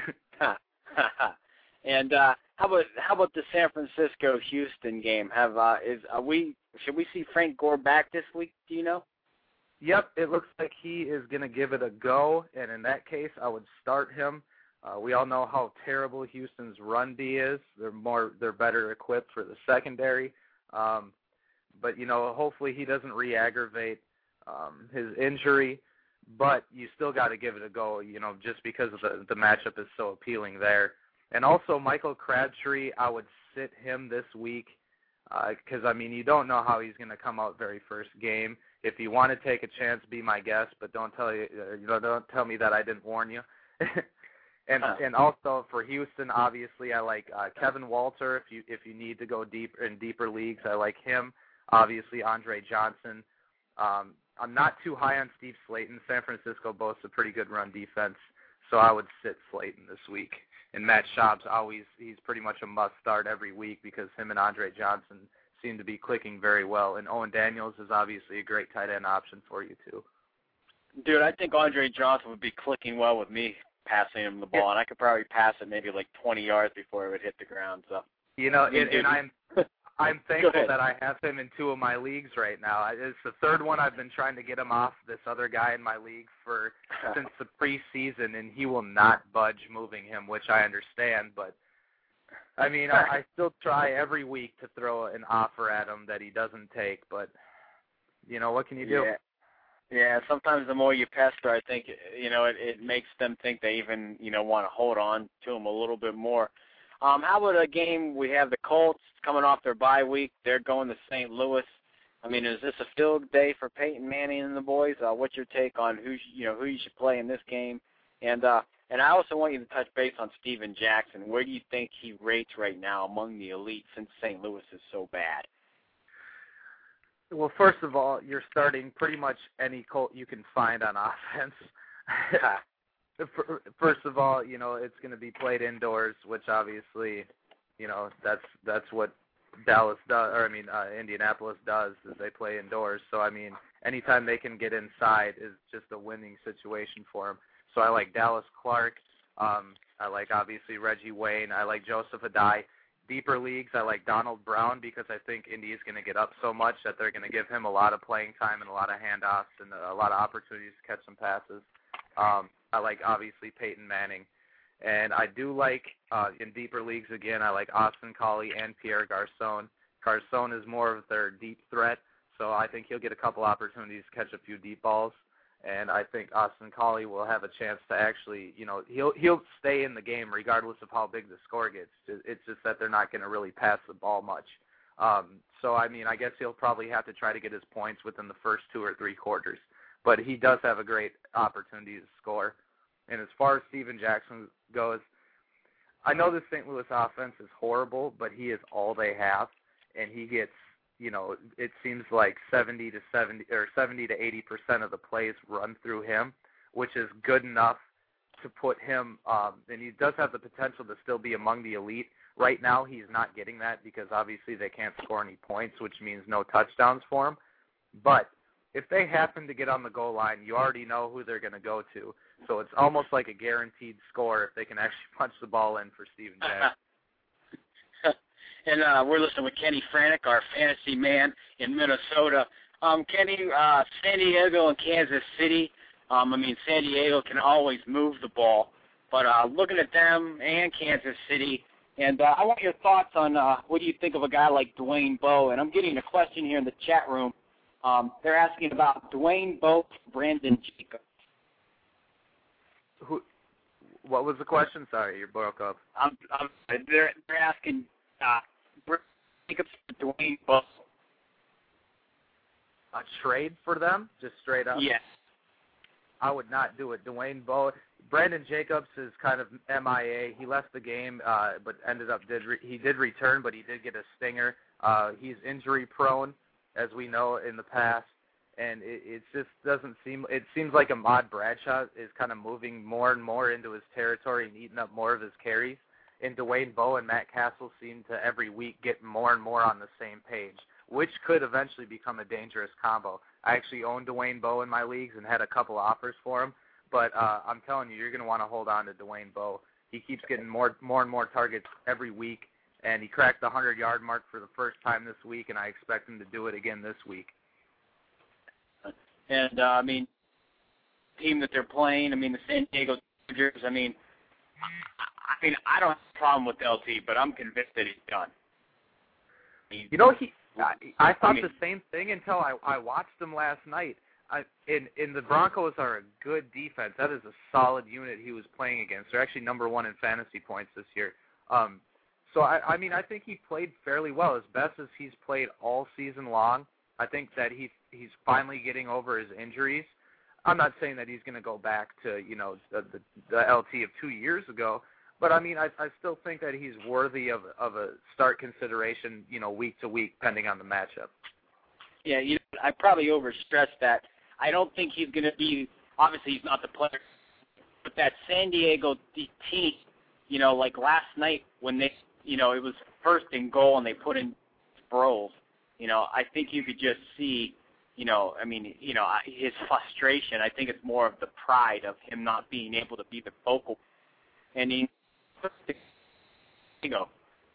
And uh, how about how about the San Francisco Houston game? Have uh, is are we should we see Frank Gore back this week? Do you know? Yep, it looks like he is going to give it a go, and in that case, I would start him. Uh, we all know how terrible Houston's run D is. They're more, they're better equipped for the secondary. Um, but you know, hopefully he doesn't re-aggravate um, his injury. But you still got to give it a go, you know, just because of the the matchup is so appealing there. And also Michael Crabtree, I would sit him this week because uh, I mean you don't know how he's going to come out very first game. If you want to take a chance, be my guest, but don't tell you, uh, you know, don't tell me that I didn't warn you. And and also for Houston, obviously, I like uh, Kevin Walter. If you if you need to go deep in deeper leagues, I like him. Obviously, Andre Johnson. Um, I'm not too high on Steve Slayton. San Francisco boasts a pretty good run defense, so I would sit Slayton this week. And Matt Schaub's always he's pretty much a must start every week because him and Andre Johnson seem to be clicking very well. And Owen Daniels is obviously a great tight end option for you too. Dude, I think Andre Johnson would be clicking well with me passing him the ball, and I could probably pass it maybe like twenty yards before it would hit the ground. So, you know, and, and I'm I'm thankful that I have him in two of my leagues right now. It's the third one I've been trying to get him off this other guy in my league for since the preseason, and he will not budge moving him, which I understand. But I mean, I, I still try every week to throw an offer at him that he doesn't take. But you know, what can you do? Yeah. Yeah, sometimes the more you pester, I think, you know, it, it makes them think they even, you know, want to hold on to them a little bit more. Um, how about a game? We have the Colts coming off their bye week. They're going to Saint Louis. I mean, is this a field day for Peyton Manning and the boys? Uh, what's your take on who, you know, who you should play in this game? And uh, and I also want you to touch base on Steven Jackson. Where do you think he rates right now among the elite since Saint Louis is so bad? Well, first of all, you're starting pretty much any Colt you can find on offense. First of all, you know, it's going to be played indoors, which obviously, you know, that's that's what Dallas does, or I mean, uh, Indianapolis does, is they play indoors. So, I mean, anytime they can get inside is just a winning situation for them. So I like Dallas Clark. Um, I like, obviously, Reggie Wayne. I like Joseph Adai. Deeper leagues, I like Donald Brown because I think Indy is going to get up so much that they're going to give him a lot of playing time and a lot of handoffs and a lot of opportunities to catch some passes. Um, I like, obviously, Peyton Manning. And I do like, uh, in deeper leagues, again, I like Austin Collie and Pierre Garcon. Garcon is more of their deep threat, so I think he'll get a couple opportunities to catch a few deep balls. And I think Austin Collie will have a chance to actually, you know, he'll he'll stay in the game regardless of how big the score gets. It's just that they're not going to really pass the ball much. Um, so, I mean, I guess he'll probably have to try to get his points within the first two or three quarters. But he does have a great opportunity to score. And as far as Steven Jackson goes, I know the Saint Louis offense is horrible, but he is all they have, and he gets, you know, it seems like seventy to seventy or seventy to eighty percent of the plays run through him, which is good enough to put him. Um, and he does have the potential to still be among the elite. Right now, he's not getting that because obviously they can't score any points, which means no touchdowns for him. But if they happen to get on the goal line, you already know who they're going to go to. So it's almost like a guaranteed score if they can actually punch the ball in for Steven Jackson. And uh, we're listening with Kenny Franek, our fantasy man in Minnesota. Um, Kenny, uh, San Diego and Kansas City, um, I mean, San Diego can always move the ball. But uh, looking at them and Kansas City, and uh, I want your thoughts on uh, what do you think of a guy like Dwayne Bowe? And I'm getting a question here in the chat room. Um, they're asking about Dwayne Bowe, Brandon Jacobs. Who? What was the question? Sorry, you broke up. Um, um, they're, they're asking uh, Jacobs for Dwayne Bowe. A trade for them? Just straight up? Yes. I would not do it. Dwayne Bowe. Brandon Jacobs is kind of M I A. He left the game, uh, but ended up did re- he did return, but he did get a stinger. Uh, he's injury prone, as we know in the past, and it, it just doesn't seem. It seems like Ahmad Bradshaw is kind of moving more and more into his territory and eating up more of his carries. And Dwayne Bowe and Matt Castle seem to every week get more and more on the same page, which could eventually become a dangerous combo. I actually own Dwayne Bowe in my leagues and had a couple offers for him, but uh, I'm telling you, you're going to want to hold on to Dwayne Bowe. He keeps getting more, more and more targets every week, and he cracked the hundred-yard mark for the first time this week, and I expect him to do it again this week. And, uh, I mean, team that they're playing, I mean, the San Diego Chargers, I mean, I mean, I don't have a problem with L T, but I'm convinced that he's done. He's, you know, he. I, I thought I mean, the same thing until I, I watched him last night. I, in, in the Broncos are a good defense. That is a solid unit he was playing against. They're actually number one in fantasy points this year. Um, so, I, I mean, I think he played fairly well, as best as he's played all season long. I think that he, he's finally getting over his injuries. I'm not saying that he's going to go back to, you know, the, the, the L T of two years ago, but, I mean, I, I still think that he's worthy of, of a start consideration, you know, week to week, depending on the matchup. Yeah, you know, I probably overstressed that. I don't think he's going to be, obviously he's not the player, but that San Diego team, you know, like last night when they, you know, it was first and goal and they put in Sproles, you know, I think you could just see, you know, I mean, you know, his frustration. I think it's more of the pride of him not being able to be the focal. And he, you know,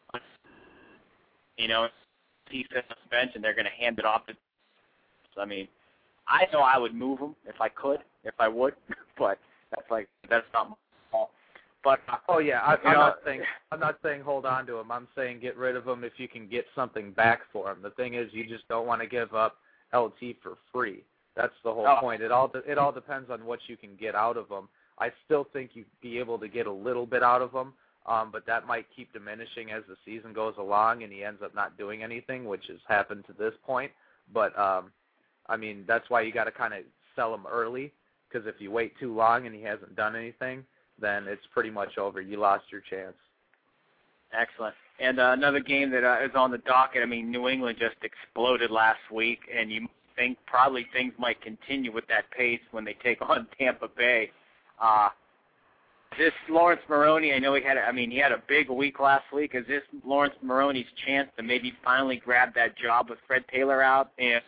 you know, he's at the bench and they're going to hand it off to. I mean, I know I would move him if I could, if I would, but that's like that's not my fault. But uh, oh yeah, I, I'm know, not saying I'm not saying hold on to him. I'm saying get rid of him if you can get something back for him. The thing is, you just don't want to give up L T for free. That's the whole oh. point. It all de- it all depends on what you can get out of them. I still think you'd be able to get a little bit out of him, um, but that might keep diminishing as the season goes along, and he ends up not doing anything, which has happened to this point. But um, I mean, that's why you got to kind of sell him early, because if you wait too long and he hasn't done anything, then it's pretty much over. You lost your chance. Excellent. And uh, another game that uh, is on the docket, I mean, New England just exploded last week, and you think probably things might continue with that pace when they take on Tampa Bay. Uh, this Lawrence Maroney, I know he had, a, I mean, he had a big week last week. Is this Lawrence Maroney's chance to maybe finally grab that job with Fred Taylor out? And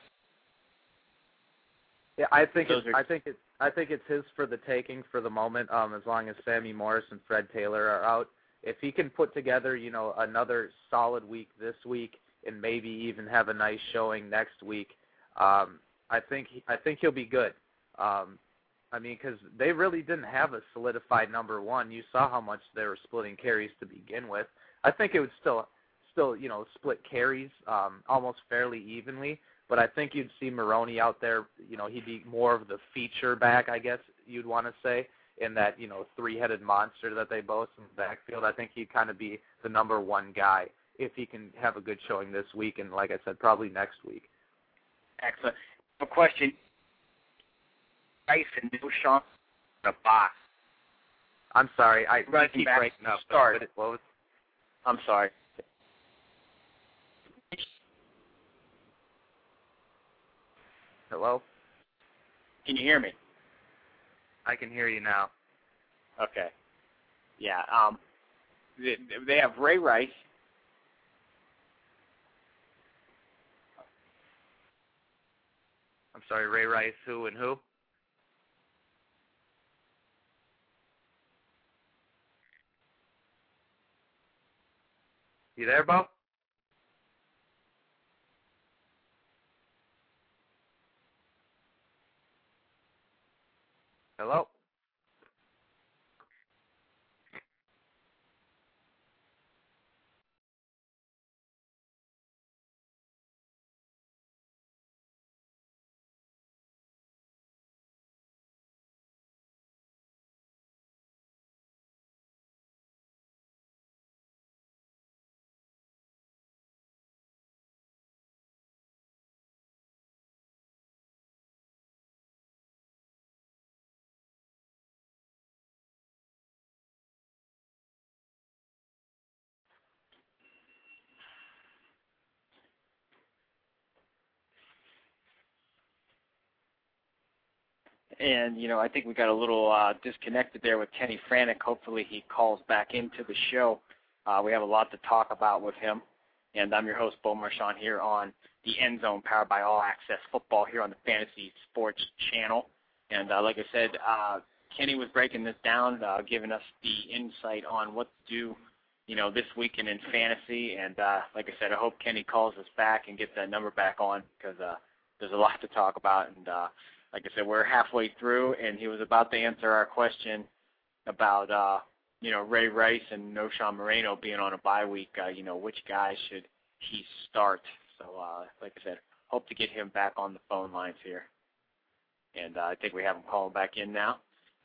yeah, I think it's, are, I think it's I think it's his for the taking for the moment. Um, as long as Sammy Morris and Fred Taylor are out, if he can put together, you know, another solid week this week and maybe even have a nice showing next week, um, I think he, I think he'll be good. Um, I mean, because they really didn't have a solidified number one. You saw how much they were splitting carries to begin with. I think it would still, still, you know, split carries um, almost fairly evenly. But I think you'd see Maroney out there. You know, he'd be more of the feature back, I guess you'd want to say, in that, you know, three-headed monster that they boast in the backfield. I think he'd kind of be the number one guy if he can have a good showing this week and, like I said, probably next week. Excellent. A question. Rice and Newsham in a box. I'm sorry. I Running keep back breaking up. start. What, what was, I'm sorry. hello? Can you hear me? I can hear you now. Okay. Yeah. Um, they, they have Ray Rice. I'm sorry, Ray Rice, who and who? You there, Bo? Hello? And, you know, I think we got a little uh, disconnected there with Kenny Franek. Hopefully he calls back into the show. Uh, we have a lot to talk about with him. And I'm your host, Bo Marchand, here on the End Zone, powered by All Access Football here on the Fantasy Sports Channel. And uh, like I said, uh, Kenny was breaking this down, uh, giving us the insight on what to do, you know, this weekend in fantasy. And uh, like I said, I hope Kenny calls us back and gets that number back on, because uh, there's a lot to talk about. And uh, like I said, we're halfway through, and he was about to answer our question about, uh, you know, Ray Rice and Noshawn Moreno being on a bye week. Uh, you know, which guys should he start? So, uh, like I said, hope to get him back on the phone lines here. And uh, I think we have him calling back in now.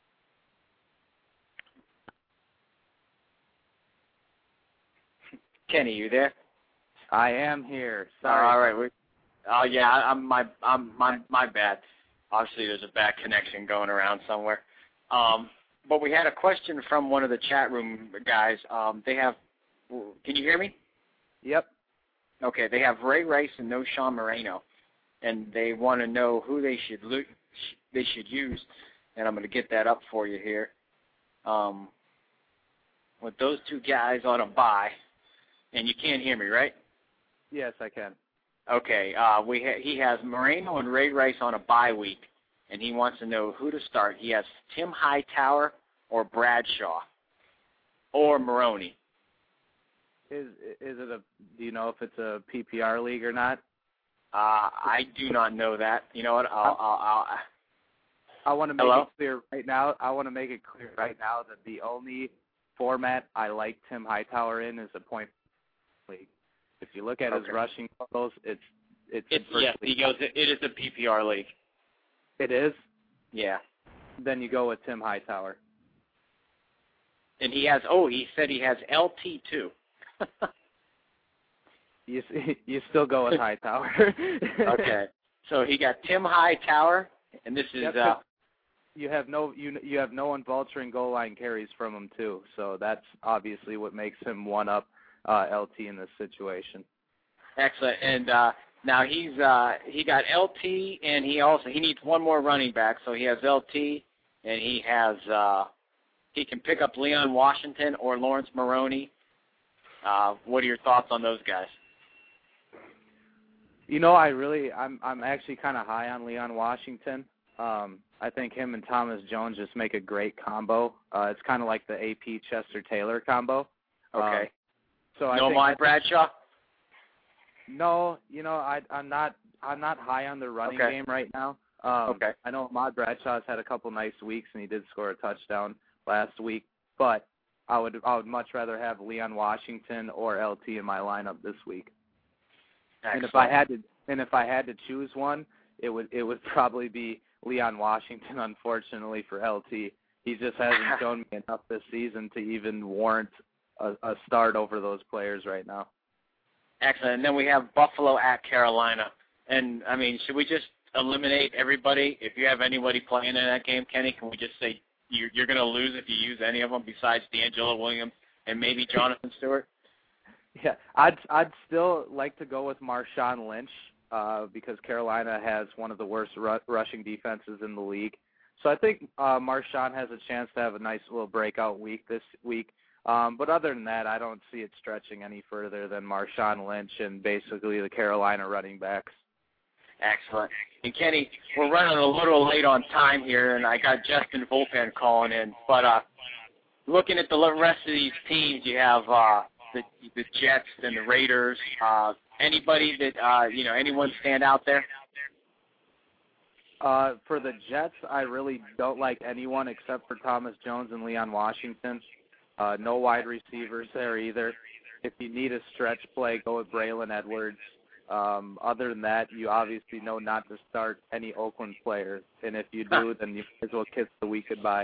Kenny, you there? I am here. Sorry. All right. We, oh yeah, I'm my I'm my my bad. Obviously, there's a bad connection going around somewhere. Um, but we had a question from one of the chat room guys. Um, they have. Can you hear me? Yep. Okay. They have Ray Rice and Noshawn Moreno, and they want to know who they should lo- they should use. And I'm going to get that up for you here. Um, with those two guys on a bye, and you can't hear me, right? Yes, I can. Okay, uh, we ha- he has Moreno and Ray Rice on a bye week, and he wants to know who to start. He has Tim Hightower or Bradshaw or Maroney. Is is it a? Do you know if it's a P P R league or not? Uh, I do not know that. You know what? I'll. I'll, I'll I want to make Hello? it clear right now. I want to make it clear right now that the only format I like Tim Hightower in is a point league. If you look at Okay. his rushing totals, it's it's It's yes, he goes. It is a P P R league. It is? Yeah. Then you go with Tim Hightower. And he has, oh, he said he has L T too. you you still go with Hightower. Okay. So he got Tim Hightower, and this is... Yep, uh, you have no you you have no one vulturing goal line carries from him too, so that's obviously what makes him one up uh, L T in this situation. Excellent. And uh, now he's uh, he got L T, and he also he needs one more running back. So he has L T, and he has uh, he can pick up Leon Washington or Lawrence Maroney. Uh, what are your thoughts on those guys? You know, I really I'm I'm actually kind of high on Leon Washington. Um, I think him and Thomas Jones just make a great combo. Uh, it's kind of like the A P Chester Taylor combo. Okay. Um, so I no think Mike Bradshaw. No, you know, I, I'm not. I'm not high on the running Okay. game right now. Um, Okay. I know Ahmad Bradshaw's had a couple nice weeks, and he did score a touchdown last week. But I would, I would much rather have Leon Washington or L T in my lineup this week. Excellent. And if I had to, and if I had to choose one, it would, it would probably be Leon Washington. Unfortunately for L T, he just hasn't shown me enough this season to even warrant a, a start over those players right now. Excellent. And then we have Buffalo at Carolina. And, I mean, should we just eliminate everybody? If you have anybody playing in that game, Kenny, can we just say you're, you're going to lose if you use any of them besides D'Angelo Williams and maybe Jonathan Stewart? Yeah, I'd I'd still like to go with Marshawn Lynch uh, because Carolina has one of the worst ru- rushing defenses in the league. So I think uh, Marshawn has a chance to have a nice little breakout week this week. Um, but other than that, I don't see it stretching any further than Marshawn Lynch and basically the Carolina running backs. Excellent. And, Kenny, we're running a little late on time here, and I got Justin Volpen calling in. But uh, looking at the rest of these teams, you have uh, the, the Jets and the Raiders. Uh, anybody that, uh, you know, anyone stand out there? Uh, for the Jets, I really don't like anyone except for Thomas Jones and Leon Washington. Uh, no wide receivers there either. If you need a stretch play, go with Braylon Edwards. Um, other than that, you obviously know not to start any Oakland players. And if you do, then you might as well kiss the week goodbye.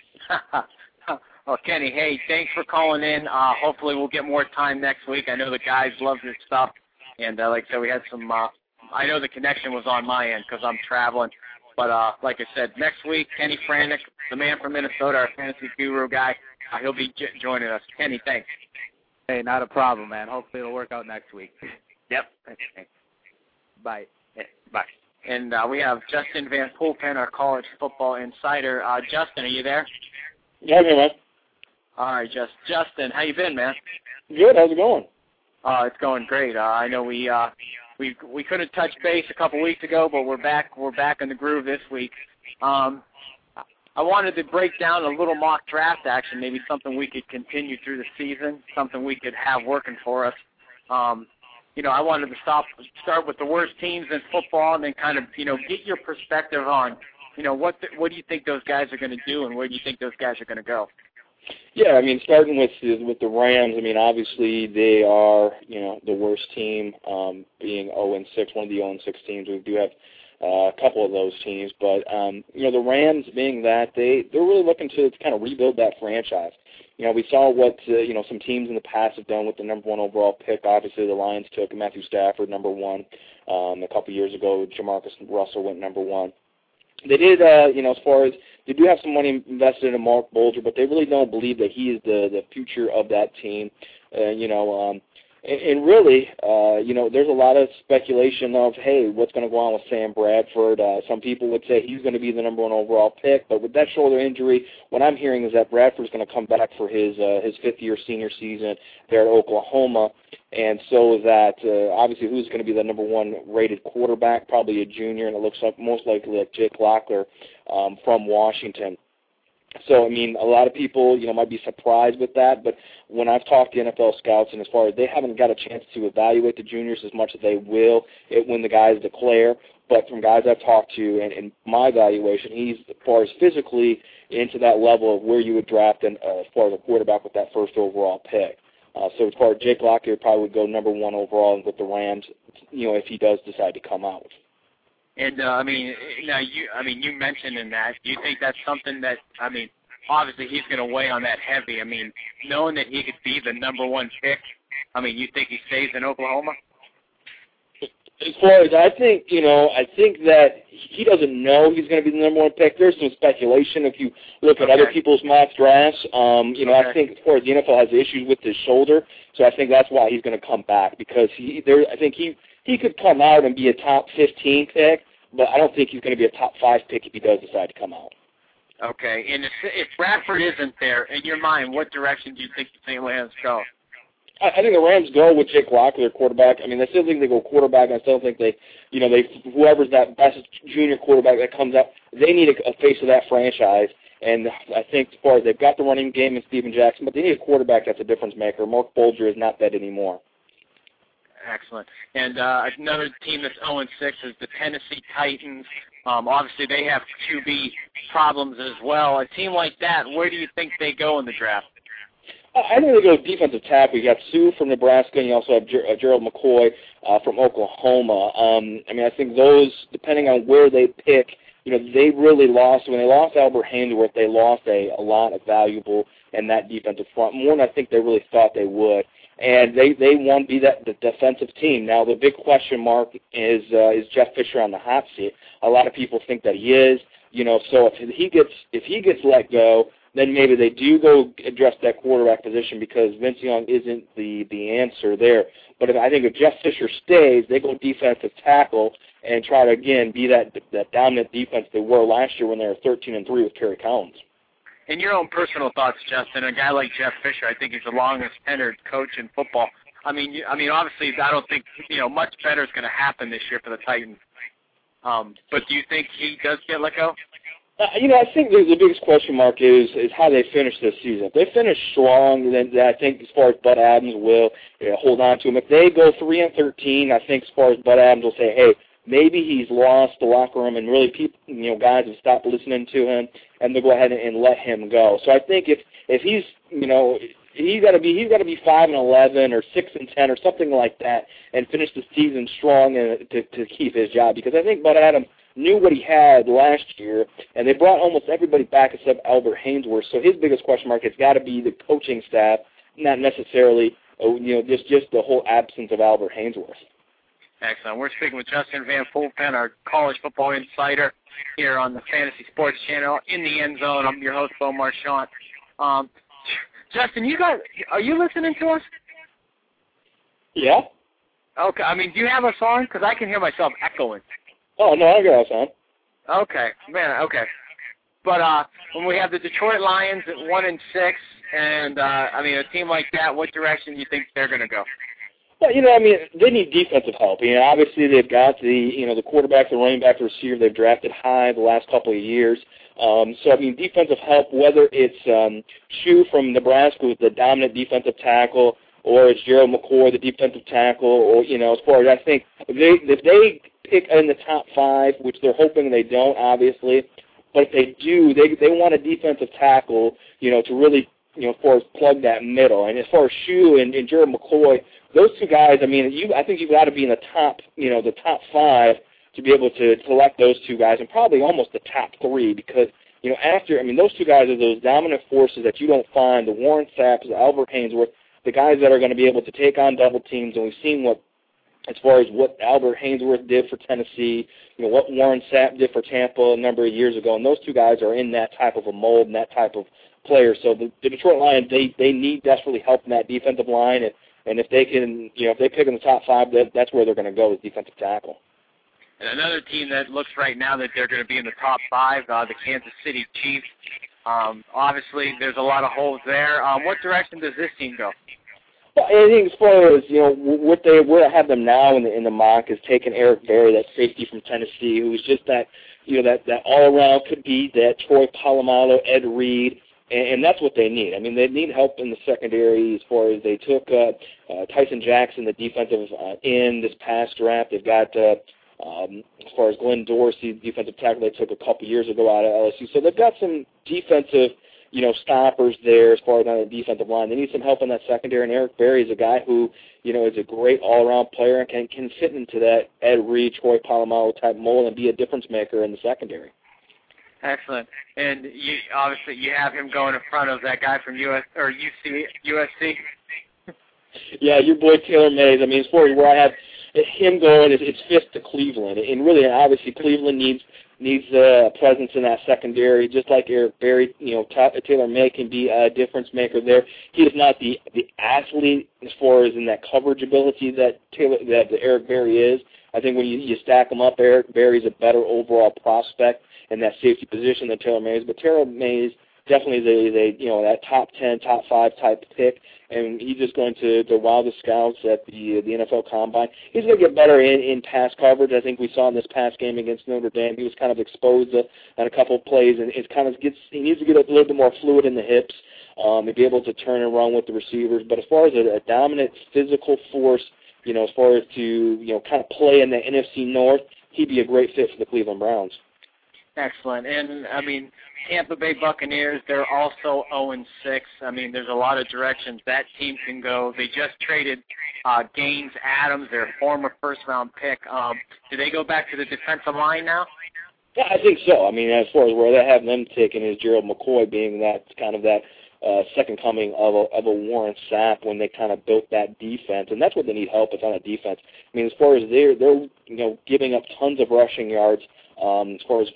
Well, Kenny, hey, thanks for calling in. Uh, hopefully we'll get more time next week. I know the guys love this stuff. And uh, like I said, we had some uh, – I know the connection was on my end because I'm traveling. But uh, like I said, next week, Kenny Franek, the man from Minnesota, our fantasy guru guy, uh, he'll be j- joining us. Kenny, thanks. Hey, not a problem, man. Hopefully it'll work out next week. Yep. Okay. Bye. Yeah, bye. And uh, we have Justin Van Poelpen, our college football insider. Uh, Justin, are you there? Yeah, I'm here, man. All right, just Justin, how you been, man? Good. How's it going? Uh, it's going great. Uh, I know we uh, we we couldn't touch base a couple weeks ago, but we're back. We're back in the groove this week. Um, I wanted to break down a little mock draft action, maybe something we could continue through the season, something we could have working for us. Um, you know, I wanted to stop, start with the worst teams in football, and then kind of, you know, get your perspective on, you know, what the, what do you think those guys are going to do, and where do you think those guys are going to go? Yeah, I mean, starting with with the Rams, I mean, obviously they are, you know, the worst team, um, being oh and six, one of the oh and six teams. We do have uh, a couple of those teams, but um, you know, the Rams being that they they're really looking to, to kind of rebuild that franchise. You know, we saw what uh, you know some teams in the past have done with the number one overall pick. Obviously, the Lions took Matthew Stafford, number one. Um, a couple years ago, Jamarcus Russell went number one. They did, uh, you know, as far as they do have some money invested in Mark Bolger, but they really don't believe that he is the the future of that team. Uh, you know, um, and, and really, uh, you know, there's a lot of speculation of, hey, what's going to go on with Sam Bradford? Uh, some people would say he's going to be the number one overall pick, but with that shoulder injury, what I'm hearing is that Bradford's going to come back for his uh, his fifth year senior season there at Oklahoma. And so that uh, obviously who's going to be the number one rated quarterback, probably a junior, and it looks like most likely like Jake Locklear um, from Washington. So, I mean, a lot of people, you know, might be surprised with that, but when I've talked to N F L scouts, and as far as they haven't got a chance to evaluate the juniors as much as they will it, when the guys declare, but from guys I've talked to, and in my evaluation, he's, as far as physically, into that level of where you would draft an, uh, as far as a quarterback with that first overall pick. Uh, so as far as Jake Locklear probably would go number one overall with the Rams, you know, if he does decide to come out. And uh, I mean, now you, I mean, you mentioned in that. Do you think that's something that, I mean, obviously he's going to weigh on that heavy. I mean, knowing that he could be the number one pick. I mean, you think he stays in Oklahoma? As far as I think, you know, I think that he doesn't know he's going to be the number one pick. There's some speculation if you look at okay. other people's mock drafts. Um, you know, okay. I think as far as the N F L has issues with his shoulder, so I think that's why he's going to come back because he there. I think he he could come out and be a top fifteen pick, but I don't think he's going to be a top five pick if he does decide to come out. Okay, and if, if Bradford isn't there, in your mind, what direction do you think the Saint Lance go? I think the Rams go with Jake Locker, their quarterback. I mean, I still think they go quarterback. I still think they, you know, they whoever's that best junior quarterback that comes up, they need a, a face of that franchise. And I think as far as they've got the running game in Steven Jackson, but they need a quarterback that's a difference maker. Mark Bolger is not that anymore. Excellent. And uh, another team that's oh and six is the Tennessee Titans. Um, obviously, they have Q B problems as well. A team like that, where do you think they go in the draft? I think they go defensive tackle. You got Sue from Nebraska, and you also have Ger- uh, Gerald McCoy uh, from Oklahoma. Um, I mean, I think those, depending on where they pick, you know, they really lost. When they lost Albert Haynesworth, they lost a, a lot of valuable in that defensive front, more than I think they really thought they would. And they, they want to be that the defensive team. Now, the big question mark is uh, is Jeff Fisher on the hot seat. A lot of people think that he is. You know, so if he gets if he gets let go, then maybe they do go address that quarterback position because Vince Young isn't the, the answer there. But if, I think if Jeff Fisher stays, they go defensive tackle and try to, again, be that that dominant defense they were last year when they were thirteen and three with Kerry Collins. In your own personal thoughts, Justin, a guy like Jeff Fisher, I think he's the longest tenured coach in football. I mean, you, I mean, obviously, I don't think, you know, much better is going to happen this year for the Titans. Um, but do you think he does get let go? Uh, you know, I think the, the biggest question mark is is how they finish this season. If they finish strong, then, then I think as far as Bud Adams will you know, hold on to him. If they go three and thirteen, I think as far as Bud Adams will say, hey, maybe he's lost the locker room, and really people, you know, guys have stopped listening to him, and they'll go ahead and, and let him go. So I think if if he's, you know, he's got to be he's got to be five and eleven or six and ten or something like that, and finish the season strong and to to keep his job because I think Bud Adams knew what he had last year, and they brought almost everybody back except Albert Haynesworth. So his biggest question mark has got to be the coaching staff, not necessarily, you know, just just the whole absence of Albert Haynesworth. Excellent. We're speaking with Justin Van Fulpen, our college football insider, here on the Fantasy Sports Channel in the End Zone. I'm your host, Bo Marchant. Um, Justin, you got? Are you listening to us? Yeah. Okay. I mean, do you have us on? Because I can hear myself echoing. Oh, no, I got us on. Okay, man, okay. But uh, when we have the Detroit Lions at one and six, and uh, I mean a team like that, what direction do you think they're going to go? Well, you know, I mean, they need defensive help. You know, obviously they've got the, you know, the quarterback, the running back, the receiver they've drafted high the last couple of years. Um, so, I mean, defensive help, whether it's um, Shu from Nebraska who's the dominant defensive tackle, or it's Gerald McCoy, the defensive tackle, or, you know, as far as I think, if they, if they pick in the top five, which they're hoping they don't, obviously, but if they do, they they want a defensive tackle, you know, to really, you know, as far as plug that middle. And as far as Shu and, and Gerald McCoy, those two guys, I mean, you I think you've got to be in the top, you know, the top five to be able to select those two guys, and probably almost the top three because, you know, after, I mean, those two guys are those dominant forces that you don't find, the Warren Sapps, the Albert Haynesworth, the guys that are going to be able to take on double teams, and we've seen what, as far as what Albert Haynesworth did for Tennessee, you know, what Warren Sapp did for Tampa a number of years ago, and those two guys are in that type of a mold and that type of player. So the, the Detroit Lions, they, they need desperately help in that defensive line, and, and if they can, you know, if they pick in the top five, that, that's where they're going to go is defensive tackle. And another team that looks right now that they're going to be in the top five, uh, the Kansas City Chiefs. Um, obviously, there's a lot of holes there. Um, what direction does this team go? Well, I think as far as, you know, what they where I have them now in the in the mock is taking Eric Berry, that safety from Tennessee, who's just that, you know, that, that all-around could be that Troy Polamalu, Ed Reed, and, and that's what they need. I mean, they need help in the secondary as far as they took uh, uh, Tyson Jackson, the defensive uh, end, this past draft. They've got, uh, um, as far as Glenn Dorsey, defensive tackle they took a couple years ago out of L S U. So they've got some defensive you know, stoppers there as far as on the defensive line. They need some help in that secondary, and Eric Berry is a guy who, you know, is a great all-around player and can, can fit into that Ed Reed, Troy Polamalu type mold and be a difference maker in the secondary. Excellent. And you, obviously you have him going in front of that guy from U S or U C U S C. Yeah, your boy Taylor Mays. I mean, as far as where I have him going, it's, it's fifth to Cleveland, and really, obviously, Cleveland needs needs a presence in that secondary, just like Eric Berry. You know, Taylor May can be a difference maker there. He is not the the athlete as far as in that coverage ability that Taylor that Eric Berry is. I think when you, you stack them up, Eric Berry is a better overall prospect in that safety position than Taylor Mays. But Taylor Mays definitely is a, is a you know that top ten, top five type pick, and he's just going to, to wow the scouts at the the N F L Combine. He's going to get better in, in pass coverage. I think we saw in this past game against Notre Dame. He was kind of exposed uh, on a couple of plays, and it kind of gets he needs to get a little bit more fluid in the hips um, and be able to turn and run with the receivers. But as far as a, a dominant physical force, you know, as far as to you know kind of play in the N F C North, he'd be a great fit for the Cleveland Browns. Excellent. And, I mean, Tampa Bay Buccaneers, they're also oh and six. I mean, there's a lot of directions that team can go. They just traded uh, Gaines Adams, their former first-round pick. Um, do they go back to the defensive line now? Yeah, I think so. I mean, as far as where they have them taken is Gerald McCoy being that kind of that uh, second coming of a, of a Warren Sapp when they kind of built that defense, and that's what they need help with on a defense. I mean, as far as they're, they're you know, giving up tons of rushing yards um, as far as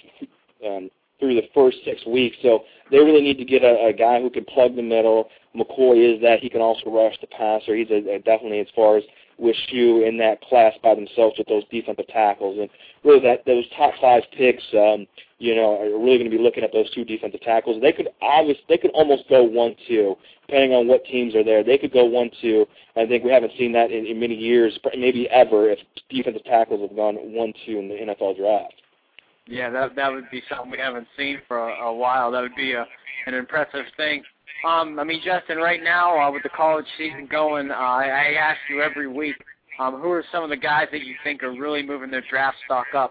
um, through the first six weeks. So they really need to get a, a guy who can plug the middle. McCoy is that. He can also rush the passer. He's a, a definitely as far as with Shoe in that class by themselves with those defensive tackles. And really that those top five picks, um, you know, are really going to be looking at those two defensive tackles. They could obviously, they could almost go one two, depending on what teams are there. They could go one two. I think we haven't seen that in, in many years, maybe ever, if defensive tackles have gone one two in the N F L draft. Yeah, that that would be something we haven't seen for a, a while. That would be a, an impressive thing. Um, I mean, Justin, right now uh, with the college season going, uh, I, I ask you every week, um, who are some of the guys that you think are really moving their draft stock up?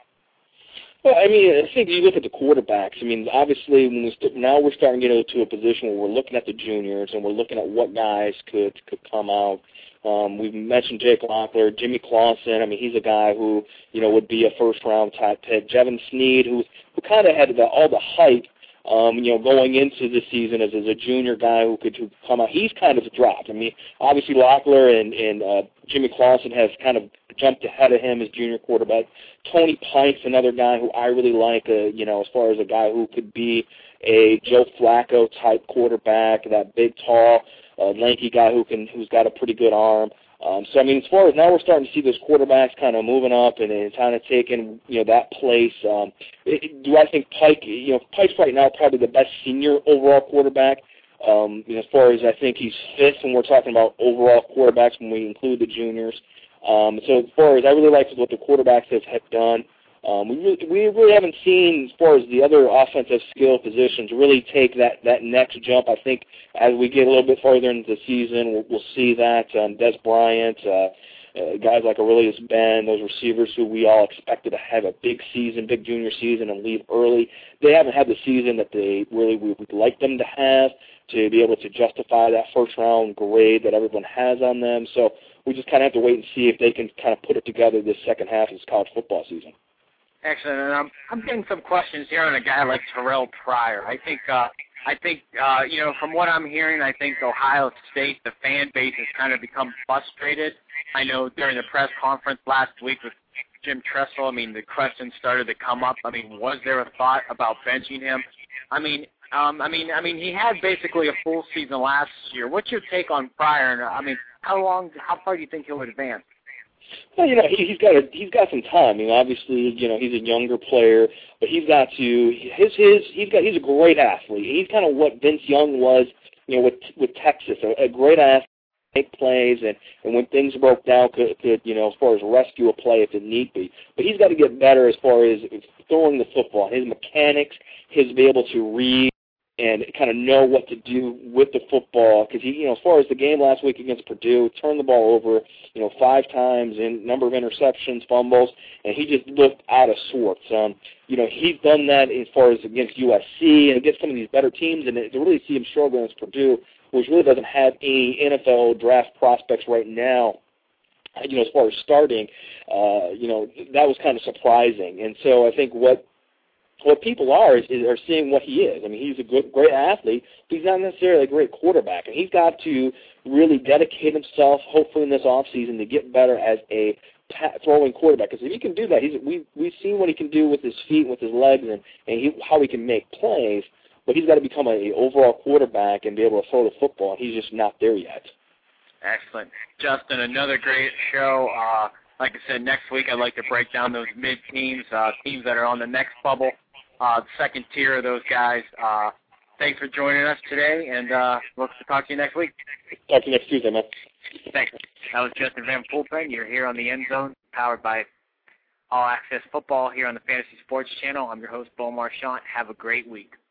Well, I mean, I think you look at the quarterbacks. I mean, obviously, when we st- now we're starting to get into a position where we're looking at the juniors and we're looking at what guys could could come out. Um, we've mentioned Jake Locklear, Jimmy Clausen. I mean, he's a guy who, you know, would be a first-round type pick. Jevin Sneed, who who kind of had the, all the hype, um, you know, going into the season as, as a junior guy who could who come out. He's kind of dropped. I mean, obviously Locklear and, and uh, Jimmy Clausen have kind of jumped ahead of him as junior quarterback. Tony Pike's another guy who I really like, uh, you know, as far as a guy who could be a Joe Flacco type quarterback, that big, tall, uh, lanky guy who can who's got a pretty good arm. Um, so I mean, as far as now, we're starting to see those quarterbacks kind of moving up and, and kind of taking you know that place. Um, it, do I think Pike? You know, Pike's right now probably the best senior overall quarterback. Um, you know, as far as I think he's fifth when we're talking about overall quarterbacks when we include the juniors. Um, so as far as I really like what the quarterbacks have, have done. Um, we really, we really haven't seen, as far as the other offensive skill positions, really take that, that next jump. I think as we get a little bit farther into the season, we'll, we'll see that. Um, Des Bryant, uh, uh, guys like Aurelius Ben, those receivers who we all expected to have a big season, big junior season, and leave early. They haven't had the season that they really we would like them to have to be able to justify that first-round grade that everyone has on them. So we just kind of have to wait and see if they can kind of put it together this second half of this college football season. Excellent, and I'm I'm getting some questions here on a guy like Terrell Pryor. I think uh, I think uh, you know from what I'm hearing, I think Ohio State, the fan base has kind of become frustrated. I know during the press conference last week with Jim Tressel, I mean the questions started to come up. I mean, was there a thought about benching him? I mean, um, I mean, I mean he had basically a full season last year. What's your take on Pryor? And I mean, how long, how far do you think he'll advance? Well, you know, he, he's got a, he's got some time. I mean, obviously, you know, he's a younger player, but he's got to his his he's got he's a great athlete. He's kind of what Vince Young was, you know, with with Texas, a, a great athlete, make plays, and and when things broke down, could could you know, as far as rescue a play if it need be. But he's got to get better as far as throwing the football, his mechanics, his be able to read and kind of know what to do with the football. Because he, you know, as far as the game last week against Purdue, turned the ball over, you know, five times in number of interceptions, fumbles, and he just looked out of sorts. Um, you know, he's done that as far as against U S C and against some of these better teams, and to really see him struggle against Purdue, which really doesn't have any N F L draft prospects right now, you know, as far as starting, uh, you know, that was kind of surprising. And so I think what what people are is, is are seeing what he is. I mean, he's a good, great athlete, but he's not necessarily a great quarterback. And he's got to really dedicate himself, hopefully in this offseason, to get better as a throwing quarterback. Because if he can do that, he's, we, we've seen what he can do with his feet, with his legs, and, and he, how he can make plays. But he's got to become an overall quarterback and be able to throw the football. And he's just not there yet. Excellent. Justin, another great show. Uh, like I said, next week I'd like to break down those mid-teams, uh, teams that are on the next bubble, uh, the second tier of those guys. Uh, thanks for joining us today, and uh, look to talk to you next week. Talk to you next Tuesday, man. Thanks. That was Justin Van Pulpen. You're here on the End Zone, powered by All Access Football here on the Fantasy Sports Channel. I'm your host, Bo Marchant. Have a great week.